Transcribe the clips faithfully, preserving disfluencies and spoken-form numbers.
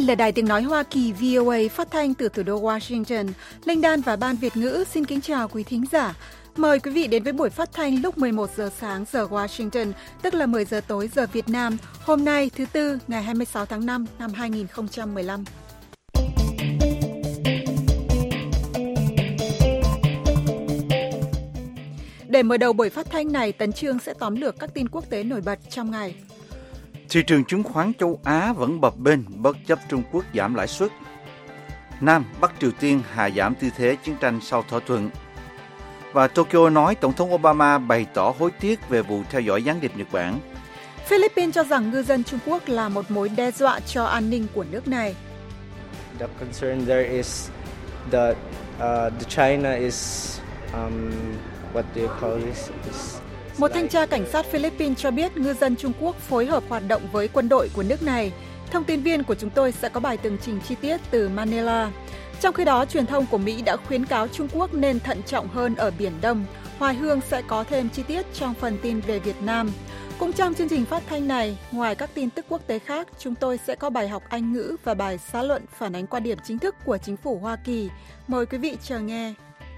là Đài Tiếng Nói Hoa Kỳ vê o a phát thanh từ thủ đô Washington. Linh Đan và Ban Việt ngữ xin kính chào quý thính giả. Mời quý vị đến với buổi phát thanh lúc mười một giờ sáng giờ Washington, tức là mười giờ tối giờ Việt Nam, hôm nay thứ Tư, ngày hai mươi sáu tháng năm năm hai nghìn không trăm mười lăm. Để mở đầu buổi phát thanh này, Tấn Chương sẽ tóm lược các tin quốc tế nổi bật trong ngày. Thị trường chứng khoán châu Á vẫn bập bênh bất chấp Trung Quốc giảm lãi suất. Nam, Bắc Triều Tiên hạ giảm tư thế chiến tranh sau thỏa thuận. Và Tokyo nói Tổng thống Obama bày tỏ hối tiếc về vụ theo dõi gián điệp Nhật Bản. Philippines cho rằng ngư dân Trung Quốc là một mối đe dọa cho an ninh của nước này. The concern there is that uh, the China is um, what do you call this? Is Một thanh tra cảnh sát Philippines cho biết ngư dân Trung Quốc phối hợp hoạt động với quân đội của nước này. Thông tin viên của chúng tôi sẽ có bài tường trình chi tiết từ Manila. Trong khi đó, truyền thông của Mỹ đã khuyến cáo Trung Quốc nên thận trọng hơn ở Biển Đông. Hoài Hương sẽ có thêm chi tiết trong phần tin về Việt Nam. Cũng trong chương trình phát thanh này, ngoài các tin tức quốc tế khác, chúng tôi sẽ có bài học Anh ngữ và bài xã luận phản ánh quan điểm chính thức của chính phủ Hoa Kỳ. Mời quý vị chờ nghe.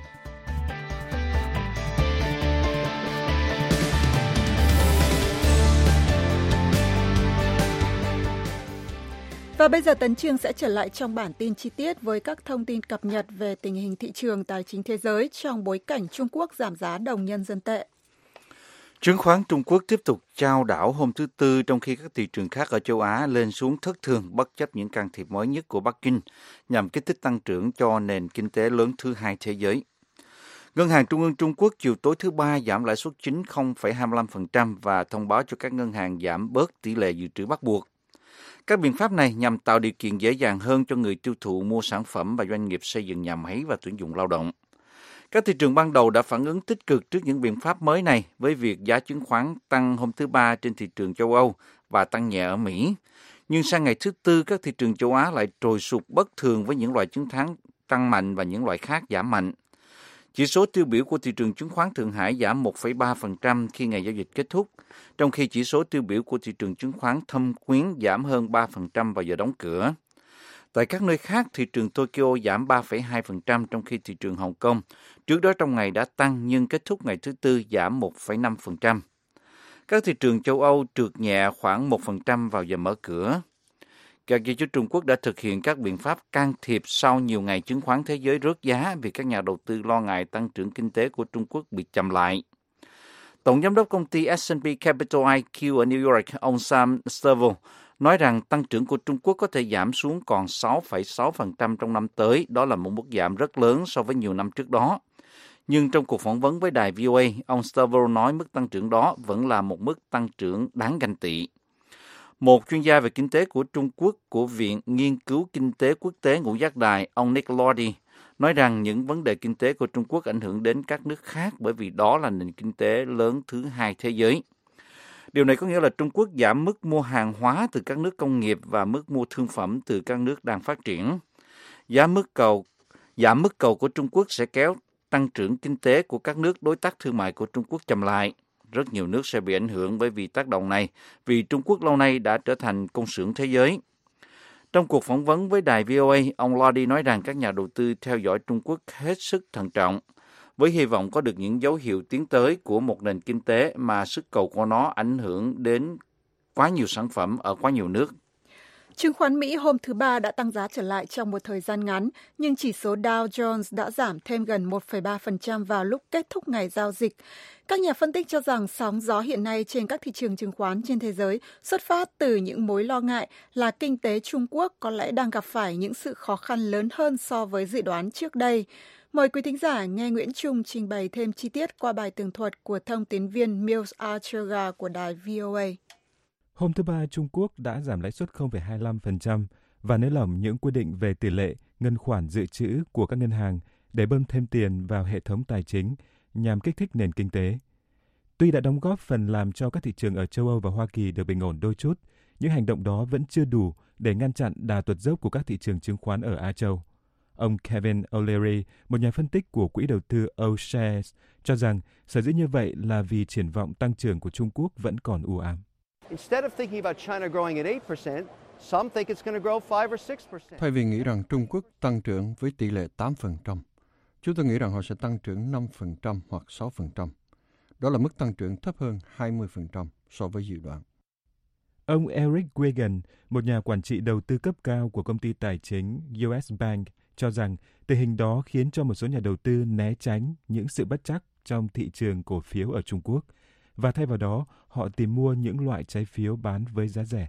Và bây giờ Tấn Chương sẽ trở lại trong bản tin chi tiết với các thông tin cập nhật về tình hình thị trường tài chính thế giới trong bối cảnh Trung Quốc giảm giá đồng nhân dân tệ. Chứng khoán Trung Quốc tiếp tục chao đảo hôm thứ Tư trong khi các thị trường khác ở châu Á lên xuống thất thường bất chấp những can thiệp mới nhất của Bắc Kinh nhằm kích thích tăng trưởng cho nền kinh tế lớn thứ hai thế giới. Ngân hàng Trung ương Trung Quốc chiều tối thứ Ba giảm lãi suất chính không phẩy hai mươi lăm phần trăm và thông báo cho các ngân hàng giảm bớt tỷ lệ dự trữ bắt buộc. Các biện pháp này nhằm tạo điều kiện dễ dàng hơn cho người tiêu thụ mua sản phẩm và doanh nghiệp xây dựng nhà máy và tuyển dụng lao động. Các thị trường ban đầu đã phản ứng tích cực trước những biện pháp mới này với việc giá chứng khoán tăng hôm thứ Ba trên thị trường châu Âu và tăng nhẹ ở Mỹ. Nhưng sang ngày thứ Tư, các thị trường châu Á lại trồi sụt bất thường với những loại chứng khoán tăng mạnh và những loại khác giảm mạnh. Chỉ số tiêu biểu của thị trường chứng khoán Thượng Hải giảm một phẩy ba phần trăm khi ngày giao dịch kết thúc, trong khi chỉ số tiêu biểu của thị trường chứng khoán Thâm Quyến giảm hơn ba phần trăm vào giờ đóng cửa. Tại các nơi khác, thị trường Tokyo giảm ba phẩy hai phần trăm trong khi thị trường Hồng Kông trước đó trong ngày đã tăng nhưng kết thúc ngày thứ Tư giảm một phẩy năm phần trăm. Các thị trường châu Âu trượt nhẹ khoảng một phần trăm vào giờ mở cửa. Các giới chức Trung Quốc đã thực hiện các biện pháp can thiệp sau nhiều ngày chứng khoán thế giới rớt giá vì các nhà đầu tư lo ngại tăng trưởng kinh tế của Trung Quốc bị chậm lại. Tổng giám đốc công ty ét and pê Capital i kiu ở New York, ông Sam Stovall, nói rằng tăng trưởng của Trung Quốc có thể giảm xuống còn sáu phẩy sáu phần trăm trong năm tới. Đó là một mức giảm rất lớn so với nhiều năm trước đó. Nhưng trong cuộc phỏng vấn với đài vê o a, ông Stovall nói mức tăng trưởng đó vẫn là một mức tăng trưởng đáng ganh tị. Một chuyên gia về kinh tế của Trung Quốc của Viện Nghiên cứu Kinh tế Quốc tế Ngũ Giác Đài, ông Nick Lordy, nói rằng những vấn đề kinh tế của Trung Quốc ảnh hưởng đến các nước khác bởi vì đó là nền kinh tế lớn thứ hai thế giới. Điều này có nghĩa là Trung Quốc giảm mức mua hàng hóa từ các nước công nghiệp và mức mua thương phẩm từ các nước đang phát triển. Giá mức cầu, giảm mức cầu của Trung Quốc sẽ kéo tăng trưởng kinh tế của các nước đối tác thương mại của Trung Quốc chậm lại. Rất nhiều nước sẽ bị ảnh hưởng bởi vì tác động này, vì Trung Quốc lâu nay đã trở thành công xưởng thế giới. Trong cuộc phỏng vấn với đài vê o a, ông Lordy nói rằng các nhà đầu tư theo dõi Trung Quốc hết sức thận trọng, với hy vọng có được những dấu hiệu tiến tới của một nền kinh tế mà sức cầu của nó ảnh hưởng đến quá nhiều sản phẩm ở quá nhiều nước. Chứng khoán Mỹ hôm thứ Ba đã tăng giá trở lại trong một thời gian ngắn, nhưng chỉ số Dow Jones đã giảm thêm gần một phẩy ba phần trăm vào lúc kết thúc ngày giao dịch. Các nhà phân tích cho rằng sóng gió hiện nay trên các thị trường chứng khoán trên thế giới xuất phát từ những mối lo ngại là kinh tế Trung Quốc có lẽ đang gặp phải những sự khó khăn lớn hơn so với dự đoán trước đây. Mời quý thính giả nghe Nguyễn Trung trình bày thêm chi tiết qua bài tường thuật của thông tín viên Mills Archega của đài vê o a. Hôm thứ Ba, Trung Quốc đã giảm lãi suất không phẩy hai mươi lăm phần trăm và nới lỏng những quy định về tỷ lệ ngân khoản dự trữ của các ngân hàng để bơm thêm tiền vào hệ thống tài chính nhằm kích thích nền kinh tế. Tuy đã đóng góp phần làm cho các thị trường ở châu Âu và Hoa Kỳ được bình ổn đôi chút, những hành động đó vẫn chưa đủ để ngăn chặn đà tuột dốc của các thị trường chứng khoán ở Á Châu. Ông Kevin O'Leary, một nhà phân tích của quỹ đầu tư O'Shares, cho rằng sở dĩ như vậy là vì triển vọng tăng trưởng của Trung Quốc vẫn còn u ám. Instead of thinking about China growing at eight percent, Thay vì nghĩ rằng Trung Quốc tăng trưởng với tỷ lệ tám phần trăm, chúng tôi nghĩ rằng họ sẽ tăng trưởng năm phần trăm hoặc sáu phần trăm. Đó là mức tăng trưởng thấp hơn hai mươi phần trăm so với dự đoán. Ông Eric Wegan, một nhà quản trị đầu tư cấp cao của công ty tài chính u ét Bank, cho rằng tình hình đó khiến cho một số nhà đầu tư né tránh những sự bất trắc trong thị trường cổ phiếu ở Trung Quốc, và thay vào đó họ tìm mua những loại trái phiếu bán với giá rẻ.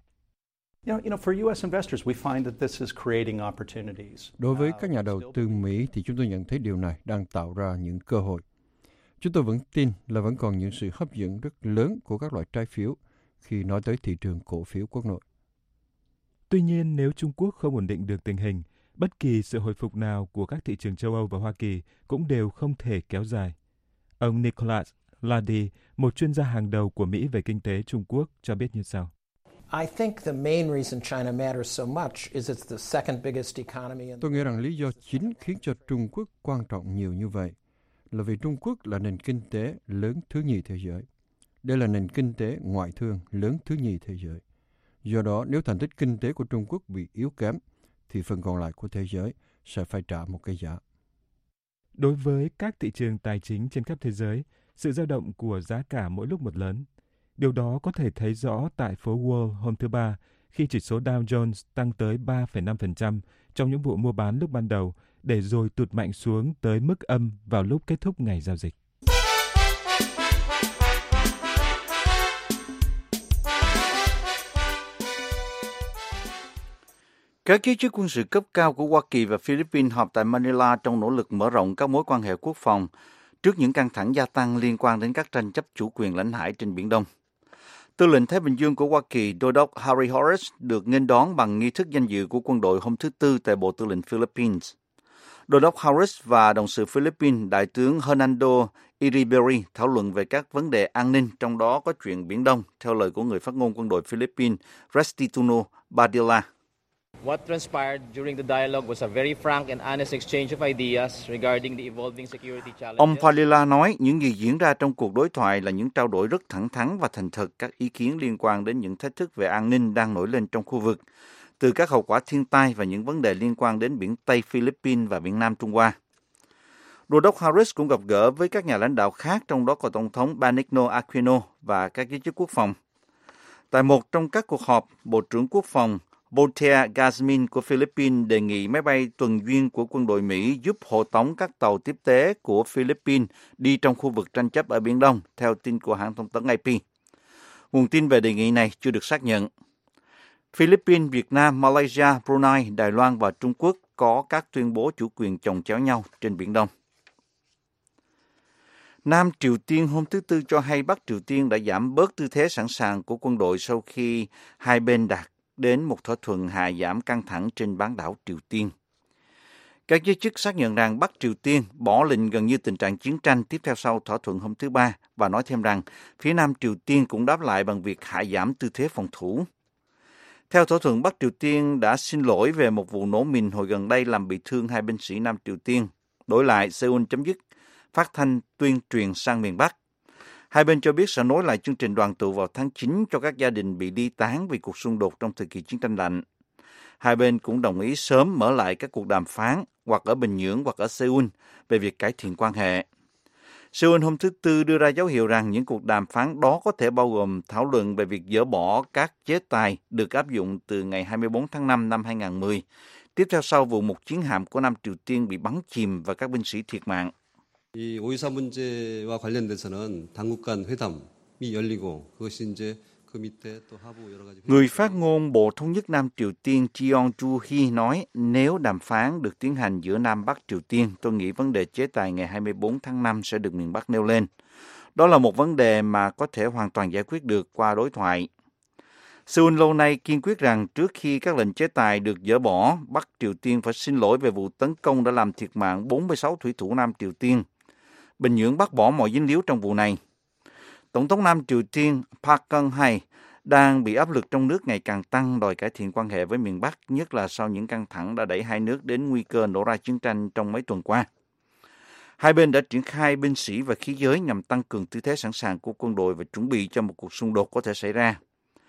Đối với các nhà đầu tư Mỹ thì chúng tôi nhận thấy điều này đang tạo ra những cơ hội. Chúng tôi vẫn tin là vẫn còn những sự hấp dẫn rất lớn của các loại trái phiếu khi nói tới thị trường cổ phiếu quốc nội. Tuy nhiên, nếu Trung Quốc không ổn định được tình hình, bất kỳ sự hồi phục nào của các thị trường châu Âu và Hoa Kỳ cũng đều không thể kéo dài. Ông Nicholas Lady, một chuyên gia hàng đầu của Mỹ về kinh tế Trung Quốc, cho biết như sau. Tôi nghĩ rằng lý do chính khiến cho Trung Quốc quan trọng nhiều như vậy là vì Trung Quốc là nền kinh tế lớn thứ nhì thế giới. Đây là nền kinh tế ngoại thương lớn thứ nhì thế giới. Do đó, nếu thành tích kinh tế của Trung Quốc bị yếu kém, thì phần còn lại của thế giới sẽ phải trả một cái giá. Đối với các thị trường tài chính trên khắp thế giới, sự dao động của giá cả mỗi lúc một lớn. Điều đó có thể thấy rõ tại phố Wall hôm thứ Ba, khi chỉ số Dow Jones tăng tới ba phẩy năm phần trăm trong những vụ mua bán lúc ban đầu, để rồi tụt mạnh xuống tới mức âm vào lúc kết thúc ngày giao dịch. Các giới chức quân sự cấp cao của Hoa Kỳ và Philippines họp tại Manila trong nỗ lực mở rộng các mối quan hệ quốc phòng trước những căng thẳng gia tăng liên quan đến các tranh chấp chủ quyền lãnh hải trên Biển Đông. Tư lệnh Thái Bình Dương của Hoa Kỳ, Đô đốc Harry Horace, được nghênh đón bằng nghi thức danh dự của quân đội hôm thứ Tư tại Bộ Tư lệnh Philippines. Đô đốc Horace và đồng sự Philippines, Đại tướng Hernando Iriberri thảo luận về các vấn đề an ninh, trong đó có chuyện Biển Đông, theo lời của người phát ngôn quân đội Philippines, Restituno Badilla. What transpired during the dialogue was a very frank and honest exchange of ideas regarding the evolving security challenges. Ông Padilla nói những gì diễn ra trong cuộc đối thoại là những trao đổi rất thẳng thắn và thành thật các ý kiến liên quan đến những thách thức về an ninh đang nổi lên trong khu vực, từ các hậu quả thiên tai và những vấn đề liên quan đến biển Tây Philippines và biển Nam Trung Hoa. Đô đốc Harris cũng gặp gỡ với các nhà lãnh đạo khác, trong đó có Tổng thống Benigno Aquino và các giới chức quốc phòng. Tại một trong các cuộc họp, Bộ trưởng Quốc phòng Botea Gazmin của Philippines đề nghị máy bay tuần duyên của quân đội Mỹ giúp hộ tống các tàu tiếp tế của Philippines đi trong khu vực tranh chấp ở Biển Đông, theo tin của hãng thông tấn a pê. Nguồn tin về đề nghị này chưa được xác nhận. Philippines, Việt Nam, Malaysia, Brunei, Đài Loan và Trung Quốc có các tuyên bố chủ quyền chồng chéo nhau trên Biển Đông. Nam Triều Tiên hôm thứ Tư cho hay Bắc Triều Tiên đã giảm bớt tư thế sẵn sàng của quân đội sau khi hai bên đạt đến một thỏa thuận hạ giảm căng thẳng trên bán đảo Triều Tiên. Các giới chức xác nhận rằng Bắc Triều Tiên bỏ lệnh gần như tình trạng chiến tranh tiếp theo sau thỏa thuận hôm thứ Ba và nói thêm rằng phía Nam Triều Tiên cũng đáp lại bằng việc hạ giảm tư thế phòng thủ. Theo thỏa thuận, Bắc Triều Tiên đã xin lỗi về một vụ nổ mìn hồi gần đây làm bị thương hai binh sĩ Nam Triều Tiên. Đổi lại, Seoul chấm dứt phát thanh tuyên truyền sang miền Bắc. Hai bên cho biết sẽ nối lại chương trình đoàn tụ vào tháng chín cho các gia đình bị ly tán vì cuộc xung đột trong thời kỳ chiến tranh lạnh. Hai bên cũng đồng ý sớm mở lại các cuộc đàm phán hoặc ở Bình Nhưỡng hoặc ở Seoul về việc cải thiện quan hệ. Seoul hôm thứ Tư đưa ra dấu hiệu rằng những cuộc đàm phán đó có thể bao gồm thảo luận về việc dỡ bỏ các chế tài được áp dụng từ ngày hai mươi bốn tháng năm năm hai nghìn không trăm mười, tiếp theo sau vụ một chiến hạm của Nam Triều Tiên bị bắn chìm và các binh sĩ thiệt mạng. 이 오이사 문제와 관련돼서는 당국 간 회담이 열리고 그것이 이제 그 밑에 또 하부 여러 가지. Người phát ngôn Bộ Thống nhất Nam Triều Tiên Jeon Ju-hee nói nếu đàm phán được tiến hành giữa Nam Bắc Triều Tiên, tôi nghĩ vấn đề chế tài ngày hai mươi bốn tháng năm sẽ được miền Bắc nêu lên. Đó là một vấn đề mà có thể hoàn toàn giải quyết được qua đối thoại. Seoul lâu nay kiên quyết rằng trước khi các lệnh chế tài được dỡ bỏ, Bắc Triều Tiên phải xin lỗi về vụ tấn công đã làm thiệt mạng bốn mươi sáu thủy thủ Nam Triều Tiên. Bình Nhưỡng bác bỏ mọi dính líu trong vụ này. Tổng thống Nam Triều Tiên Park Geun-hye đang bị áp lực trong nước ngày càng tăng đòi cải thiện quan hệ với miền Bắc, nhất là sau những căng thẳng đã đẩy hai nước đến nguy cơ nổ ra chiến tranh trong mấy tuần qua. Hai bên đã triển khai binh sĩ và khí giới nhằm tăng cường tư thế sẵn sàng của quân đội và chuẩn bị cho một cuộc xung đột có thể xảy ra.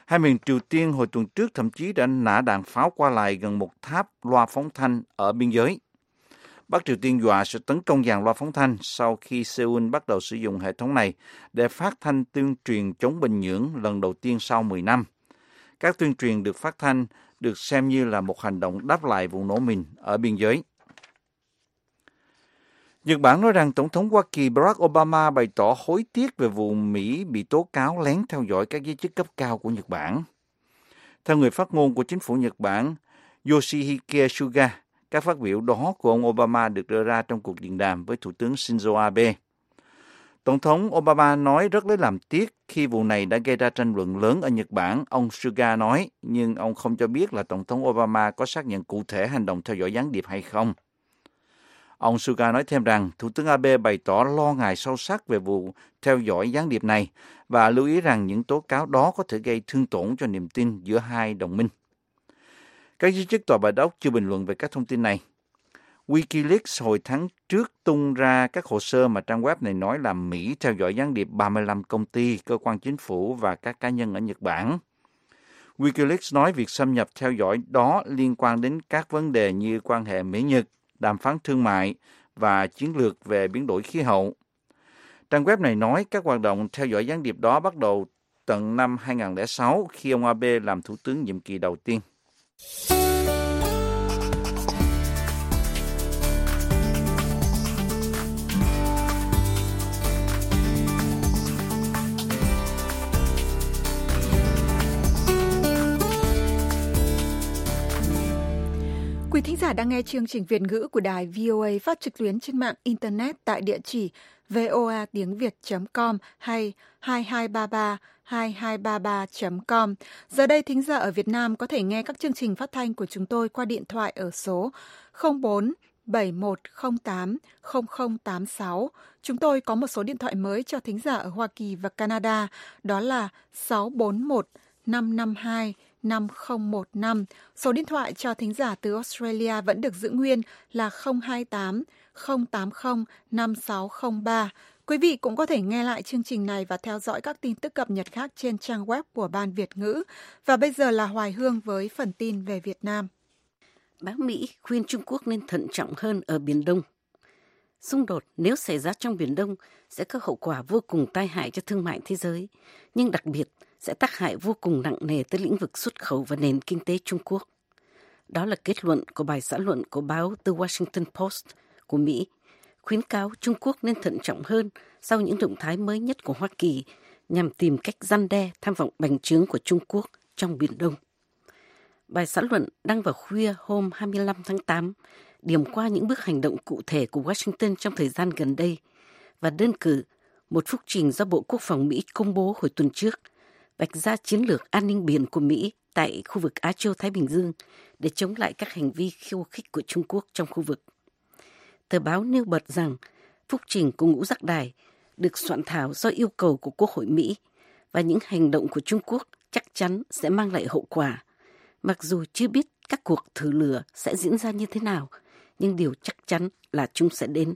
Hai miền Triều Tiên hồi tuần trước thậm chí đã nã đạn pháo qua lại gần một tháp loa phóng thanh ở biên giới. Bắc Triều Tiên dọa sẽ tấn công dàn loa phóng thanh sau khi Seoul bắt đầu sử dụng hệ thống này để phát thanh tuyên truyền chống Bình Nhưỡng lần đầu tiên sau mười năm. Các tuyên truyền được phát thanh được xem như là một hành động đáp lại vụ nổ mìn ở biên giới. Nhật Bản nói rằng Tổng thống Hoa Kỳ Barack Obama bày tỏ hối tiếc về vụ Mỹ bị tố cáo lén theo dõi các giới chức cấp cao của Nhật Bản. Theo người phát ngôn của chính phủ Nhật Bản, Yoshihide Suga, các phát biểu đó của ông Obama được đưa ra trong cuộc điện đàm với Thủ tướng Shinzo Abe. Tổng thống Obama nói rất lấy làm tiếc khi vụ này đã gây ra tranh luận lớn ở Nhật Bản, ông Suga nói, nhưng ông không cho biết là Tổng thống Obama có xác nhận cụ thể hành động theo dõi gián điệp hay không. Ông Suga nói thêm rằng Thủ tướng Abe bày tỏ lo ngại sâu sắc về vụ theo dõi gián điệp này và lưu ý rằng những tố cáo đó có thể gây thương tổn cho niềm tin giữa hai đồng minh. Các giới chức Tòa Bạch Ốc chưa bình luận về các thông tin này. Wikileaks hồi tháng trước tung ra các hồ sơ mà trang web này nói là Mỹ theo dõi gián điệp ba mươi lăm công ty, cơ quan chính phủ và các cá nhân ở Nhật Bản. Wikileaks nói việc xâm nhập theo dõi đó liên quan đến các vấn đề như quan hệ Mỹ-Nhật, đàm phán thương mại và chiến lược về biến đổi khí hậu. Trang web này nói các hoạt động theo dõi gián điệp đó bắt đầu tận năm hai không không sáu khi ông Abe làm thủ tướng nhiệm kỳ đầu tiên. Quý thính giả đang nghe chương trình Việt ngữ của đài vê o a phát trực tuyến trên mạng Internet tại địa chỉ voa tiếng việt chấm com hay hai hai ba ba hai hai ba ba chấm com. Giờ đây thính giả ở Việt Nam có thể nghe các chương trình phát thanh của chúng tôi qua điện thoại ở số không bốn bảy một không tám không không tám sáu. Chúng tôi có một số điện thoại mới cho thính giả ở Hoa Kỳ và Canada, đó là sáu bốn một năm năm hai năm không một năm. Số điện thoại cho thính giả từ Australia vẫn được giữ nguyên là không hai tám không tám không năm sáu không ba. Quý vị cũng có thể nghe lại chương trình này và theo dõi các tin tức cập nhật khác trên trang web của Ban Việt ngữ. Và bây giờ là Hoài Hương với phần tin về Việt Nam. Báo Mỹ khuyên Trung Quốc nên thận trọng hơn ở Biển Đông. Xung đột nếu xảy ra trong Biển Đông sẽ có hậu quả vô cùng tai hại cho thương mại thế giới, nhưng đặc biệt sẽ tác hại vô cùng nặng nề tới lĩnh vực xuất khẩu và nền kinh tế Trung Quốc. Đó là kết luận của bài xã luận của báo The Washington Post của Mỹ, khuyến cáo Trung Quốc nên thận trọng hơn sau những động thái mới nhất của Hoa Kỳ nhằm tìm cách răn đe tham vọng bành trướng của Trung Quốc trong Biển Đông. Bài xã luận đăng vào khuya hôm hai mươi lăm tháng tám điểm qua những bước hành động cụ thể của Washington trong thời gian gần đây và đơn cử một phúc trình do Bộ Quốc phòng Mỹ công bố hồi tuần trước vạch ra chiến lược an ninh biển của Mỹ tại khu vực Á Châu-Thái Bình Dương để chống lại các hành vi khiêu khích của Trung Quốc trong khu vực. Tờ báo nêu bật rằng phúc trình của Ngũ Giác Đài được soạn thảo do yêu cầu của Quốc hội Mỹ và những hành động của Trung Quốc chắc chắn sẽ mang lại hậu quả. Mặc dù chưa biết các cuộc thử lửa sẽ diễn ra như thế nào, nhưng điều chắc chắn là chúng sẽ đến.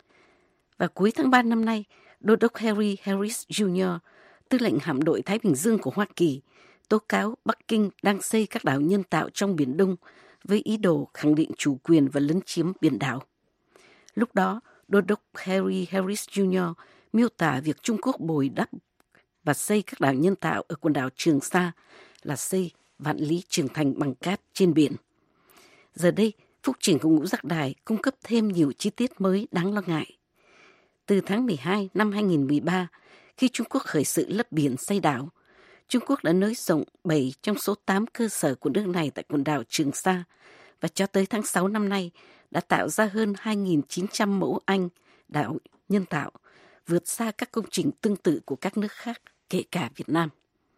Vào cuối tháng ba năm nay, Đô đốc Harry Harris Junior, tư lệnh hạm đội Thái Bình Dương của Hoa Kỳ, tố cáo Bắc Kinh đang xây các đảo nhân tạo trong Biển Đông với ý đồ khẳng định chủ quyền và lấn chiếm biển đảo. Lúc đó, Đô đốc Harry Harris Junior miêu tả việc Trung Quốc bồi đắp và xây các đảo nhân tạo ở quần đảo Trường Sa là xây vạn lý trường thành bằng cát trên biển. Giờ đây, phúc trình của Ngũ Giác Đài cung cấp thêm nhiều chi tiết mới đáng lo ngại. Từ tháng mười hai năm hai nghìn không trăm mười ba, khi Trung Quốc khởi sự lấp biển xây đảo, Trung Quốc đã nới rộng bảy trong số tám cơ sở của nước này tại quần đảo Trường Sa và cho tới tháng sáu năm nay đã tạo ra hơn hai nghìn chín trăm mẫu Anh đảo nhân tạo, vượt xa các công trình tương tự của các nước khác, kể cả Việt Nam.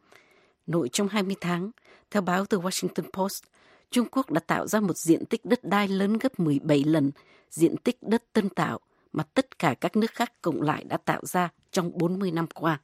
Nội trong hai mươi tháng, theo báo The Washington Post, Trung Quốc đã tạo ra một diện tích đất đai lớn gấp mười bảy lần diện tích đất tân tạo mà tất cả các nước khác cộng lại đã tạo ra trong bốn mươi năm qua.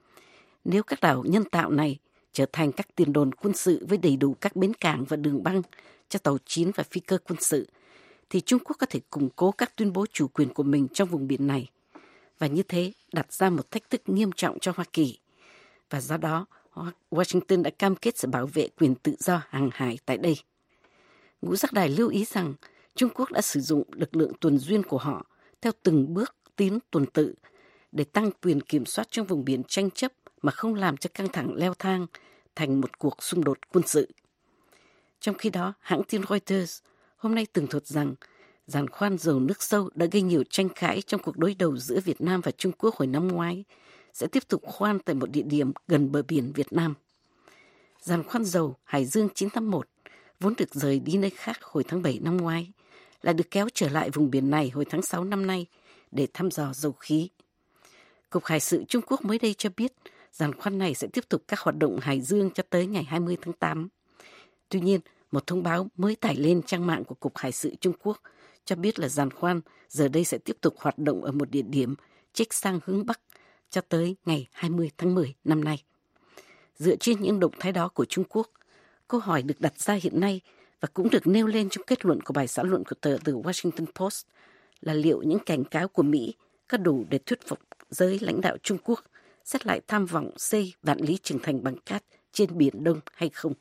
Nếu các đảo nhân tạo này trở thành các tiền đồn quân sự với đầy đủ các bến cảng và đường băng cho tàu chiến và phi cơ quân sự, thì Trung Quốc có thể củng cố các tuyên bố chủ quyền của mình trong vùng biển này, và như thế đặt ra một thách thức nghiêm trọng cho Hoa Kỳ. Và do đó, Washington đã cam kết sẽ bảo vệ quyền tự do hàng hải tại đây. Ngũ giác đài lưu ý rằng Trung Quốc đã sử dụng lực lượng tuần duyên của họ theo từng bước tiến tuần tự để tăng quyền kiểm soát trong vùng biển tranh chấp mà không làm cho căng thẳng leo thang thành một cuộc xung đột quân sự. Trong khi đó, hãng tin Reuters hôm nay tường thuật rằng giàn khoan dầu nước sâu đã gây nhiều tranh cãi trong cuộc đối đầu giữa Việt Nam và Trung Quốc hồi năm ngoái sẽ tiếp tục khoan tại một địa điểm gần bờ biển Việt Nam. Giàn khoan dầu Hải Dương chín tám mốt vốn được rời đi nơi khác hồi tháng bảy năm ngoái lại được kéo trở lại vùng biển này hồi tháng sáu năm nay để thăm dò dầu khí. Cục Hải sự Trung Quốc mới đây cho biết giàn khoan này sẽ tiếp tục các hoạt động Hải Dương cho tới ngày hai mươi tháng tám. Tuy nhiên, một thông báo mới tải lên trang mạng của Cục Hải sự Trung Quốc cho biết là giàn khoan giờ đây sẽ tiếp tục hoạt động ở một địa điểm chích sang hướng Bắc cho tới ngày hai mươi tháng mười năm nay. Dựa trên những động thái đó của Trung Quốc, câu hỏi được đặt ra hiện nay và cũng được nêu lên trong kết luận của bài xã luận của tờ The Washington Post là liệu những cảnh cáo của Mỹ có đủ để thuyết phục giới lãnh đạo Trung Quốc xét lại tham vọng xây vạn lý trường thành bằng cát trên Biển Đông hay không.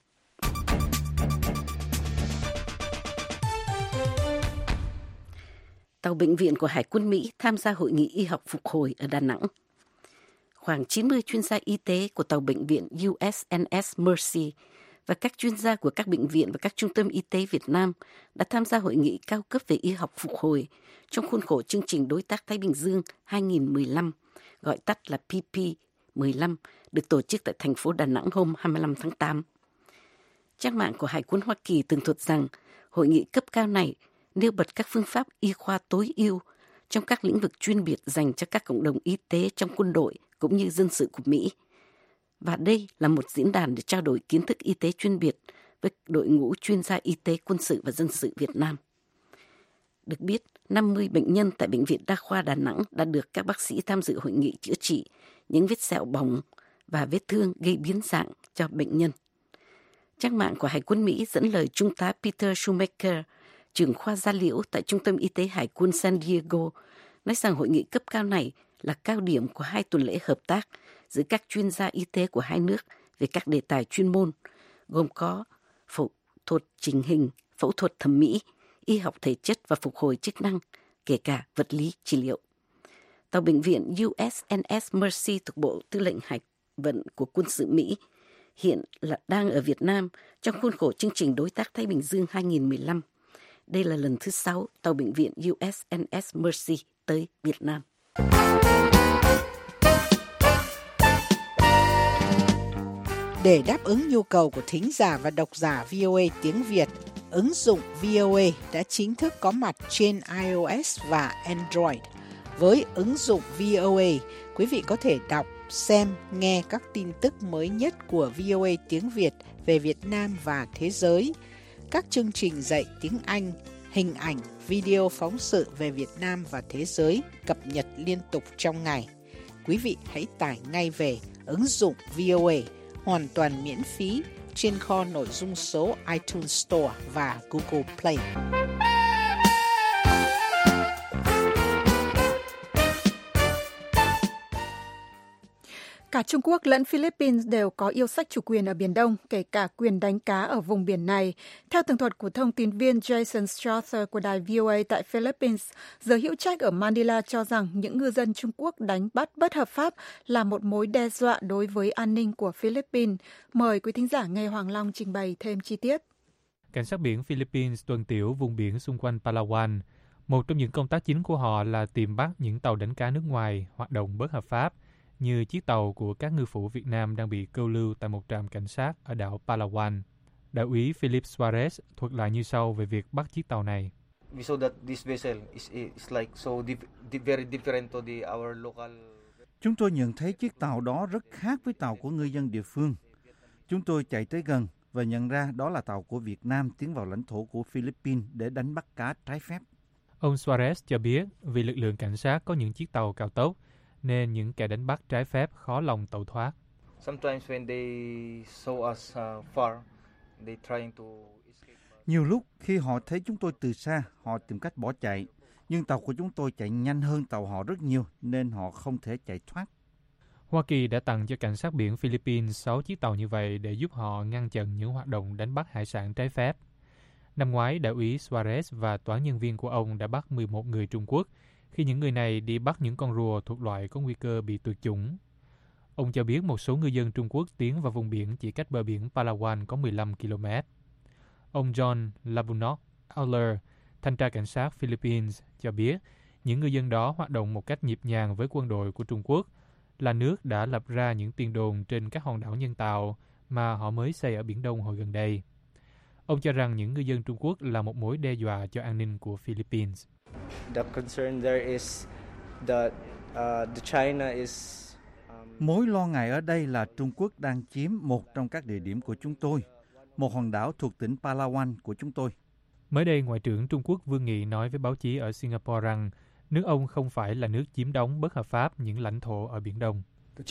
Tàu bệnh viện của Hải quân Mỹ tham gia hội nghị y học phục hồi ở Đà Nẵng. Khoảng chín mươi chuyên gia y tế của tàu bệnh viện u ét en ét Mercy và các chuyên gia của các bệnh viện và các trung tâm y tế Việt Nam đã tham gia hội nghị cao cấp về y học phục hồi trong khuôn khổ chương trình Đối tác Thái Bình Dương hai không một lăm, gọi tắt là P P mười lăm, được tổ chức tại thành phố Đà Nẵng hôm hai mươi lăm tháng tám. Trang mạng của Hải quân Hoa Kỳ tường thuật rằng hội nghị cấp cao này nêu bật các phương pháp y khoa tối ưu trong các lĩnh vực chuyên biệt dành cho các cộng đồng y tế trong quân đội cũng như dân sự của Mỹ. Và đây là một diễn đàn để trao đổi kiến thức y tế chuyên biệt với đội ngũ chuyên gia y tế quân sự và dân sự Việt Nam. Được biết, năm mươi bệnh nhân tại Bệnh viện Đa khoa Đà Nẵng đã được các bác sĩ tham dự hội nghị chữa trị những vết sẹo bỏng và vết thương gây biến dạng cho bệnh nhân. Trang mạng của Hải quân Mỹ dẫn lời Trung tá Peter Schumacher, trưởng khoa da liễu tại Trung tâm Y tế Hải quân San Diego, nói rằng hội nghị cấp cao này là cao điểm của hai tuần lễ hợp tác giữa các chuyên gia y tế của hai nước về các đề tài chuyên môn, gồm có phẫu thuật chỉnh hình, phẫu thuật thẩm mỹ, y học thể chất và phục hồi chức năng, kể cả vật lý trị liệu. Tàu bệnh viện u ét en ét Mercy thuộc Bộ Tư lệnh Hải vận của quân sự Mỹ hiện là đang ở Việt Nam trong khuôn khổ chương trình Đối tác Thái Bình Dương hai không một lăm. Đây là lần thứ sáu tàu bệnh viện u ét en ét Mercy tới Việt Nam. Để đáp ứng nhu cầu của thính giả và độc giả vê o a tiếng Việt, ứng dụng vê o a đã chính thức có mặt trên iOS và Android. Với ứng dụng vê o a, quý vị có thể đọc, xem, nghe các tin tức mới nhất của vê o a tiếng Việt về Việt Nam và thế giới, các chương trình dạy tiếng Anh, hình ảnh, video phóng sự về Việt Nam và thế giới cập nhật liên tục trong ngày. Quý vị hãy tải ngay về ứng dụng vê o a hoàn toàn miễn phí trên kho nội dung số iTunes Store và Google Play. Cả Trung Quốc lẫn Philippines đều có yêu sách chủ quyền ở Biển Đông, kể cả quyền đánh cá ở vùng biển này. Theo tường thuật của thông tin viên Jason Strother của đài vê o a tại Philippines, giới hữu trách ở Manila cho rằng những ngư dân Trung Quốc đánh bắt bất hợp pháp là một mối đe dọa đối với an ninh của Philippines. Mời quý thính giả nghe Hoàng Long trình bày thêm chi tiết. Cảnh sát biển Philippines tuần tiễu vùng biển xung quanh Palawan. Một trong những công tác chính của họ là tìm bắt những tàu đánh cá nước ngoài hoạt động bất hợp pháp, như chiếc tàu của các ngư phủ Việt Nam đang bị câu lưu tại một trạm cảnh sát ở đảo Palawan. Đại úy Philip Suarez thuật lại như sau về việc bắt chiếc tàu này. Chúng tôi nhận thấy chiếc tàu đó rất khác với tàu của ngư dân địa phương. Chúng tôi chạy tới gần và nhận ra đó là tàu của Việt Nam tiến vào lãnh thổ của Philippines để đánh bắt cá trái phép. Ông Suarez cho biết vì lực lượng cảnh sát có những chiếc tàu cao tốc, nên những kẻ đánh bắt trái phép khó lòng tẩu thoát. Nhiều lúc khi họ thấy chúng tôi từ xa, họ tìm cách bỏ chạy. Nhưng tàu của chúng tôi chạy nhanh hơn tàu họ rất nhiều, nên họ không thể chạy thoát. Hoa Kỳ đã tặng cho cảnh sát biển Philippines sáu chiếc tàu như vậy để giúp họ ngăn chặn những hoạt động đánh bắt hải sản trái phép. Năm ngoái, đại úy Suarez và toán nhân viên của ông đã bắt mười một người Trung Quốc khi những người này đi bắt những con rùa thuộc loại có nguy cơ bị tuyệt chủng. Ông cho biết một số ngư dân Trung Quốc tiến vào vùng biển chỉ cách bờ biển Palawan có mười lăm ki lô mét. Ông John Labunok Auler, thanh tra cảnh sát Philippines, cho biết những ngư dân đó hoạt động một cách nhịp nhàng với quân đội của Trung Quốc, là nước đã lập ra những tiền đồn trên các hòn đảo nhân tạo mà họ mới xây ở Biển Đông hồi gần đây. Ông cho rằng những ngư dân Trung Quốc là một mối đe dọa cho an ninh của Philippines. The concern there is that uh, the China is um... Mối lo ngại ở đây là Trung Quốc đang chiếm một trong các địa điểm của chúng tôi, một hòn đảo thuộc tỉnh Palawan của chúng tôi. Mới đây, Ngoại trưởng Trung Quốc Vương Nghị nói với báo chí ở Singapore rằng nước ông không phải là nước chiếm đóng bất hợp pháp những lãnh thổ ở Biển Đông.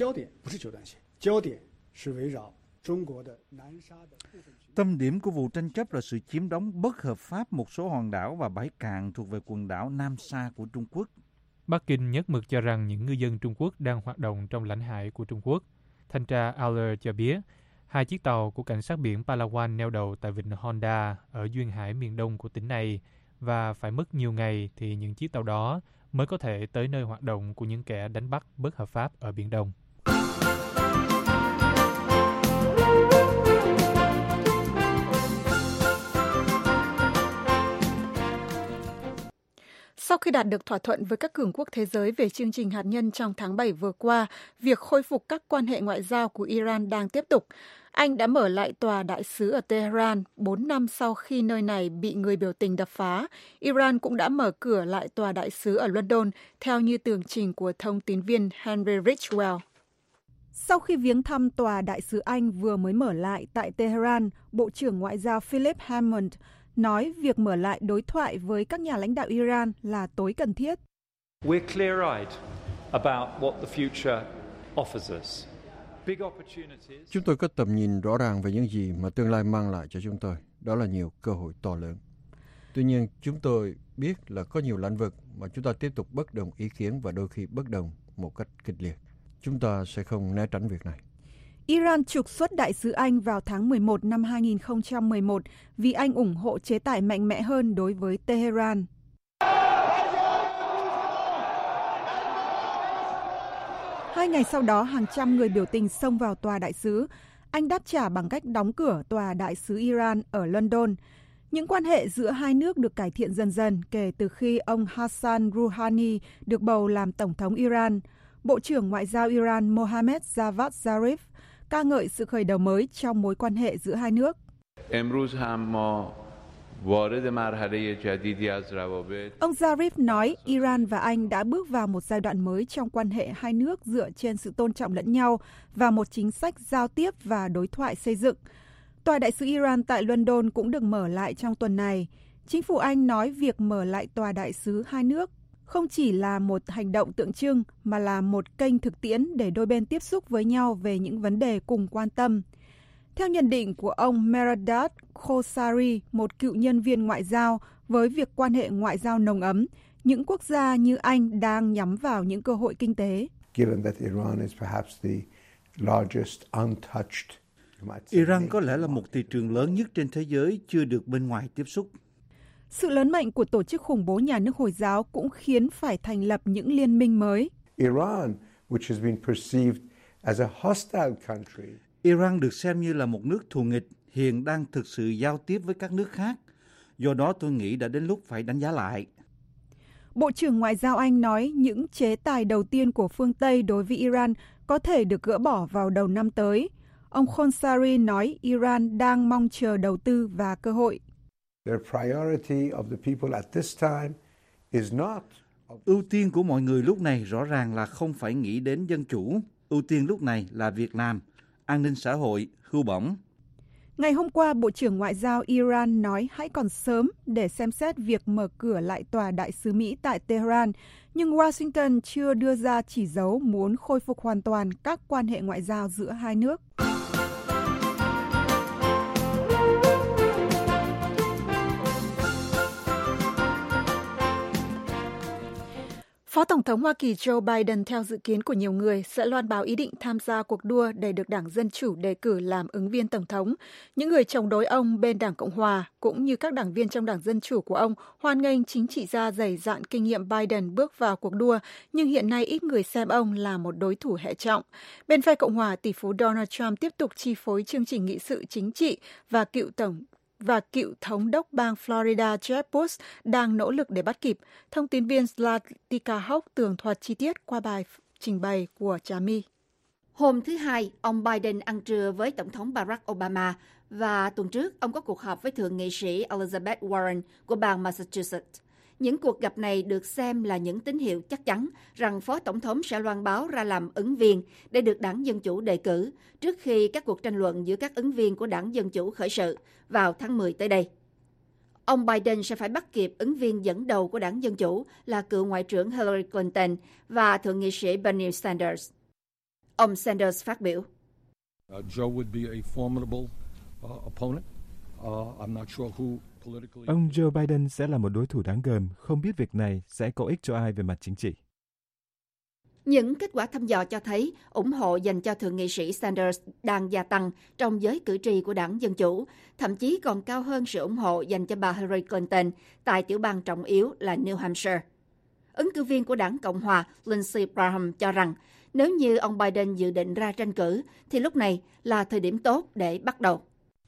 Tâm điểm của vụ tranh chấp là sự chiếm đóng bất hợp pháp một số hòn đảo và bãi cạn thuộc về quần đảo Nam Sa của Trung Quốc. Bắc Kinh nhất mực cho rằng những ngư dân Trung Quốc đang hoạt động trong lãnh hải của Trung Quốc. Thanh tra Auler cho biết, hai chiếc tàu của cảnh sát biển Palawan neo đậu tại vịnh Honda ở duyên hải miền đông của tỉnh này và phải mất nhiều ngày thì những chiếc tàu đó mới có thể tới nơi hoạt động của những kẻ đánh bắt bất hợp pháp ở Biển Đông. Sau khi đạt được thỏa thuận với các cường quốc thế giới về chương trình hạt nhân trong tháng bảy vừa qua, việc khôi phục các quan hệ ngoại giao của Iran đang tiếp tục. Anh đã mở lại tòa đại sứ ở Tehran bốn năm sau khi nơi này bị người biểu tình đập phá. Iran cũng đã mở cửa lại tòa đại sứ ở London, theo như tường trình của thông tín viên Henry Ridgwell. Sau khi viếng thăm tòa đại sứ Anh vừa mới mở lại tại Tehran, Bộ trưởng Ngoại giao Philip Hammond nói việc mở lại đối thoại với các nhà lãnh đạo Iran là tối cần thiết. We're clear-eyed about what the future offers us. Big opportunities. Chúng tôi có tầm nhìn rõ ràng về những gì mà tương lai mang lại cho chúng tôi. Đó là nhiều cơ hội to lớn. Tuy nhiên, chúng tôi biết là có nhiều lĩnh vực mà chúng ta tiếp tục bất đồng ý kiến và đôi khi bất đồng một cách kịch liệt. Chúng ta sẽ không né tránh việc này. Iran trục xuất đại sứ Anh vào tháng mười một năm hai nghìn không trăm mười một vì Anh ủng hộ chế tài mạnh mẽ hơn đối với Tehran. Hai ngày sau đó, hàng trăm người biểu tình xông vào tòa đại sứ. Anh đáp trả bằng cách đóng cửa tòa đại sứ Iran ở London. Những quan hệ giữa hai nước được cải thiện dần dần kể từ khi ông Hassan Rouhani được bầu làm tổng thống Iran. Bộ trưởng Ngoại giao Iran Mohammad Javad Zarif ca ngợi sự khởi đầu mới trong mối quan hệ giữa hai nước. Ông Zarif nói Iran và Anh đã bước vào một giai đoạn mới trong quan hệ hai nước dựa trên sự tôn trọng lẫn nhau và một chính sách giao tiếp và đối thoại xây dựng. Tòa đại sứ Iran tại London cũng được mở lại trong tuần này. Chính phủ Anh nói việc mở lại tòa đại sứ hai nước không chỉ là một hành động tượng trưng mà là một kênh thực tiễn để đôi bên tiếp xúc với nhau về những vấn đề cùng quan tâm. Theo nhận định của ông Mehrdad Khosari, một cựu nhân viên ngoại giao, với việc quan hệ ngoại giao nồng ấm, những quốc gia như Anh đang nhắm vào những cơ hội kinh tế. Iran có lẽ là một thị trường lớn nhất trên thế giới chưa được bên ngoài tiếp xúc. Sự lớn mạnh của tổ chức khủng bố nhà nước Hồi giáo cũng khiến phải thành lập những liên minh mới. Iran, which has been perceived as a hostile country. Iran được xem như là một nước thù nghịch, hiện đang thực sự giao tiếp với các nước khác. Do đó tôi nghĩ đã đến lúc phải đánh giá lại. Bộ trưởng Ngoại giao Anh nói những chế tài đầu tiên của phương Tây đối với Iran có thể được gỡ bỏ vào đầu năm tới. Ông Khonsari nói Iran đang mong chờ đầu tư và cơ hội. Ưu tiên của mọi người lúc này rõ ràng là không phải nghĩ đến dân chủ. Ưu tiên lúc này là việc làm, an ninh xã hội, hưu bổng. Ngày hôm qua, Bộ trưởng Ngoại giao Iran nói hãy còn sớm để xem xét việc mở cửa lại tòa đại sứ Mỹ tại Tehran, nhưng Washington chưa đưa ra chỉ dấu muốn khôi phục hoàn toàn các quan hệ ngoại giao giữa hai nước. Phó Tổng thống Hoa Kỳ Joe Biden theo dự kiến của nhiều người sẽ loan báo ý định tham gia cuộc đua để được Đảng Dân Chủ đề cử làm ứng viên Tổng thống. Những người chống đối ông bên Đảng Cộng Hòa cũng như các đảng viên trong Đảng Dân Chủ của ông hoan nghênh chính trị gia dày dạn kinh nghiệm Biden bước vào cuộc đua, nhưng hiện nay ít người xem ông là một đối thủ hệ trọng. Bên phe Cộng Hòa, tỷ phú Donald Trump tiếp tục chi phối chương trình nghị sự chính trị và cựu Tổng và cựu thống đốc bang Florida Jeb Bush đang nỗ lực để bắt kịp. Thông tin viên Zlatica Hock tường thuật chi tiết qua bài trình bày của Trà My. Hôm thứ Hai, ông Biden ăn trưa với Tổng thống Barack Obama và tuần trước ông có cuộc họp với Thượng nghị sĩ Elizabeth Warren của bang Massachusetts. Những cuộc gặp này được xem là những tín hiệu chắc chắn rằng Phó Tổng thống sẽ loan báo ra làm ứng viên để được Đảng Dân Chủ đề cử trước khi các cuộc tranh luận giữa các ứng viên của Đảng Dân Chủ khởi sự vào tháng mười tới đây. Ông Biden sẽ phải bắt kịp ứng viên dẫn đầu của Đảng Dân Chủ là cựu Ngoại trưởng Hillary Clinton và Thượng nghị sĩ Bernie Sanders. Ông Sanders phát biểu. Uh, Joe would be a formidable uh, opponent. Uh, I'm not sure who politically... Ông Joe Biden sẽ là một đối thủ đáng gờm, không biết việc này sẽ có ích cho ai về mặt chính trị. Những kết quả thăm dò cho thấy ủng hộ dành cho Thượng nghị sĩ Sanders đang gia tăng trong giới cử tri của Đảng Dân Chủ, thậm chí còn cao hơn sự ủng hộ dành cho bà Hillary Clinton tại tiểu bang trọng yếu là New Hampshire. Ứng cử viên của Đảng Cộng Hòa Lindsey Graham cho rằng nếu như ông Biden dự định ra tranh cử thì lúc này là thời điểm tốt để bắt đầu.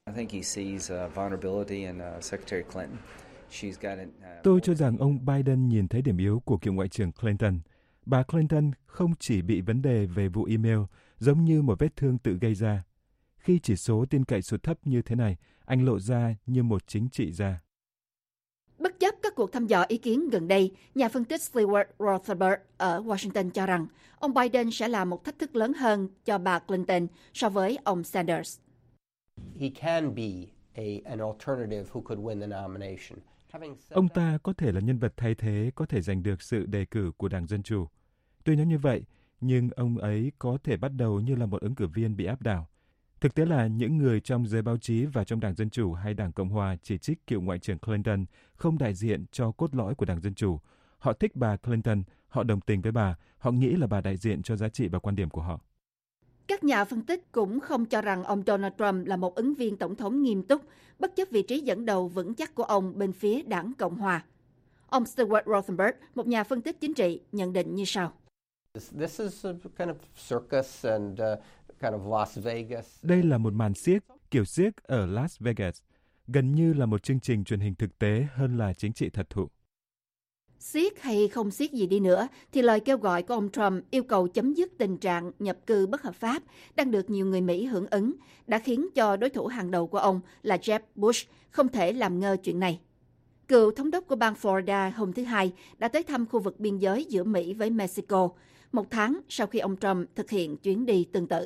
Tôi cho rằng ông Biden nhìn thấy điểm yếu của cựu Ngoại trưởng Clinton. Bà Clinton không chỉ bị vấn đề về vụ email giống như một vết thương tự gây ra. Khi chỉ số tin cậy sụt thấp như thế này, anh lộ ra như một chính trị gia. Bất chấp các cuộc thăm dò ý kiến gần đây, nhà phân tích Stewart Rothenberg ở Washington cho rằng ông Biden sẽ là một thách thức lớn hơn cho bà Clinton so với ông Sanders. He can be a, an alternative who could win the nomination. Ông ta có thể là nhân vật thay thế có thể giành được sự đề cử của Đảng Dân Chủ. Tuy nói như vậy, nhưng ông ấy có thể bắt đầu như là một ứng cử viên bị áp đảo. Thực tế là những người trong giới báo chí và trong Đảng Dân Chủ hay Đảng Cộng Hòa chỉ trích cựu Ngoại trưởng Clinton không đại diện cho cốt lõi của Đảng Dân Chủ. Họ thích bà Clinton, họ đồng tình với bà, họ nghĩ là bà đại diện cho giá trị và quan điểm của họ. Các nhà phân tích cũng không cho rằng ông Donald Trump là một ứng viên tổng thống nghiêm túc, bất chấp vị trí dẫn đầu vững chắc của ông bên phía Đảng Cộng Hòa. Ông Stewart Rothenberg, một nhà phân tích chính trị, nhận định như sau. This is a kind of circus and uh, kind of Las Vegas. Đây là một màn xiếc, kiểu xiếc ở Las Vegas, gần như là một chương trình truyền hình thực tế hơn là chính trị thật thụ. Siết hay không siết gì đi nữa, thì lời kêu gọi của ông Trump yêu cầu chấm dứt tình trạng nhập cư bất hợp pháp đang được nhiều người Mỹ hưởng ứng, đã khiến cho đối thủ hàng đầu của ông là Jeb Bush không thể làm ngơ chuyện này. Cựu thống đốc của bang Florida hôm thứ Hai đã tới thăm khu vực biên giới giữa Mỹ với Mexico, một tháng sau khi ông Trump thực hiện chuyến đi tương tự.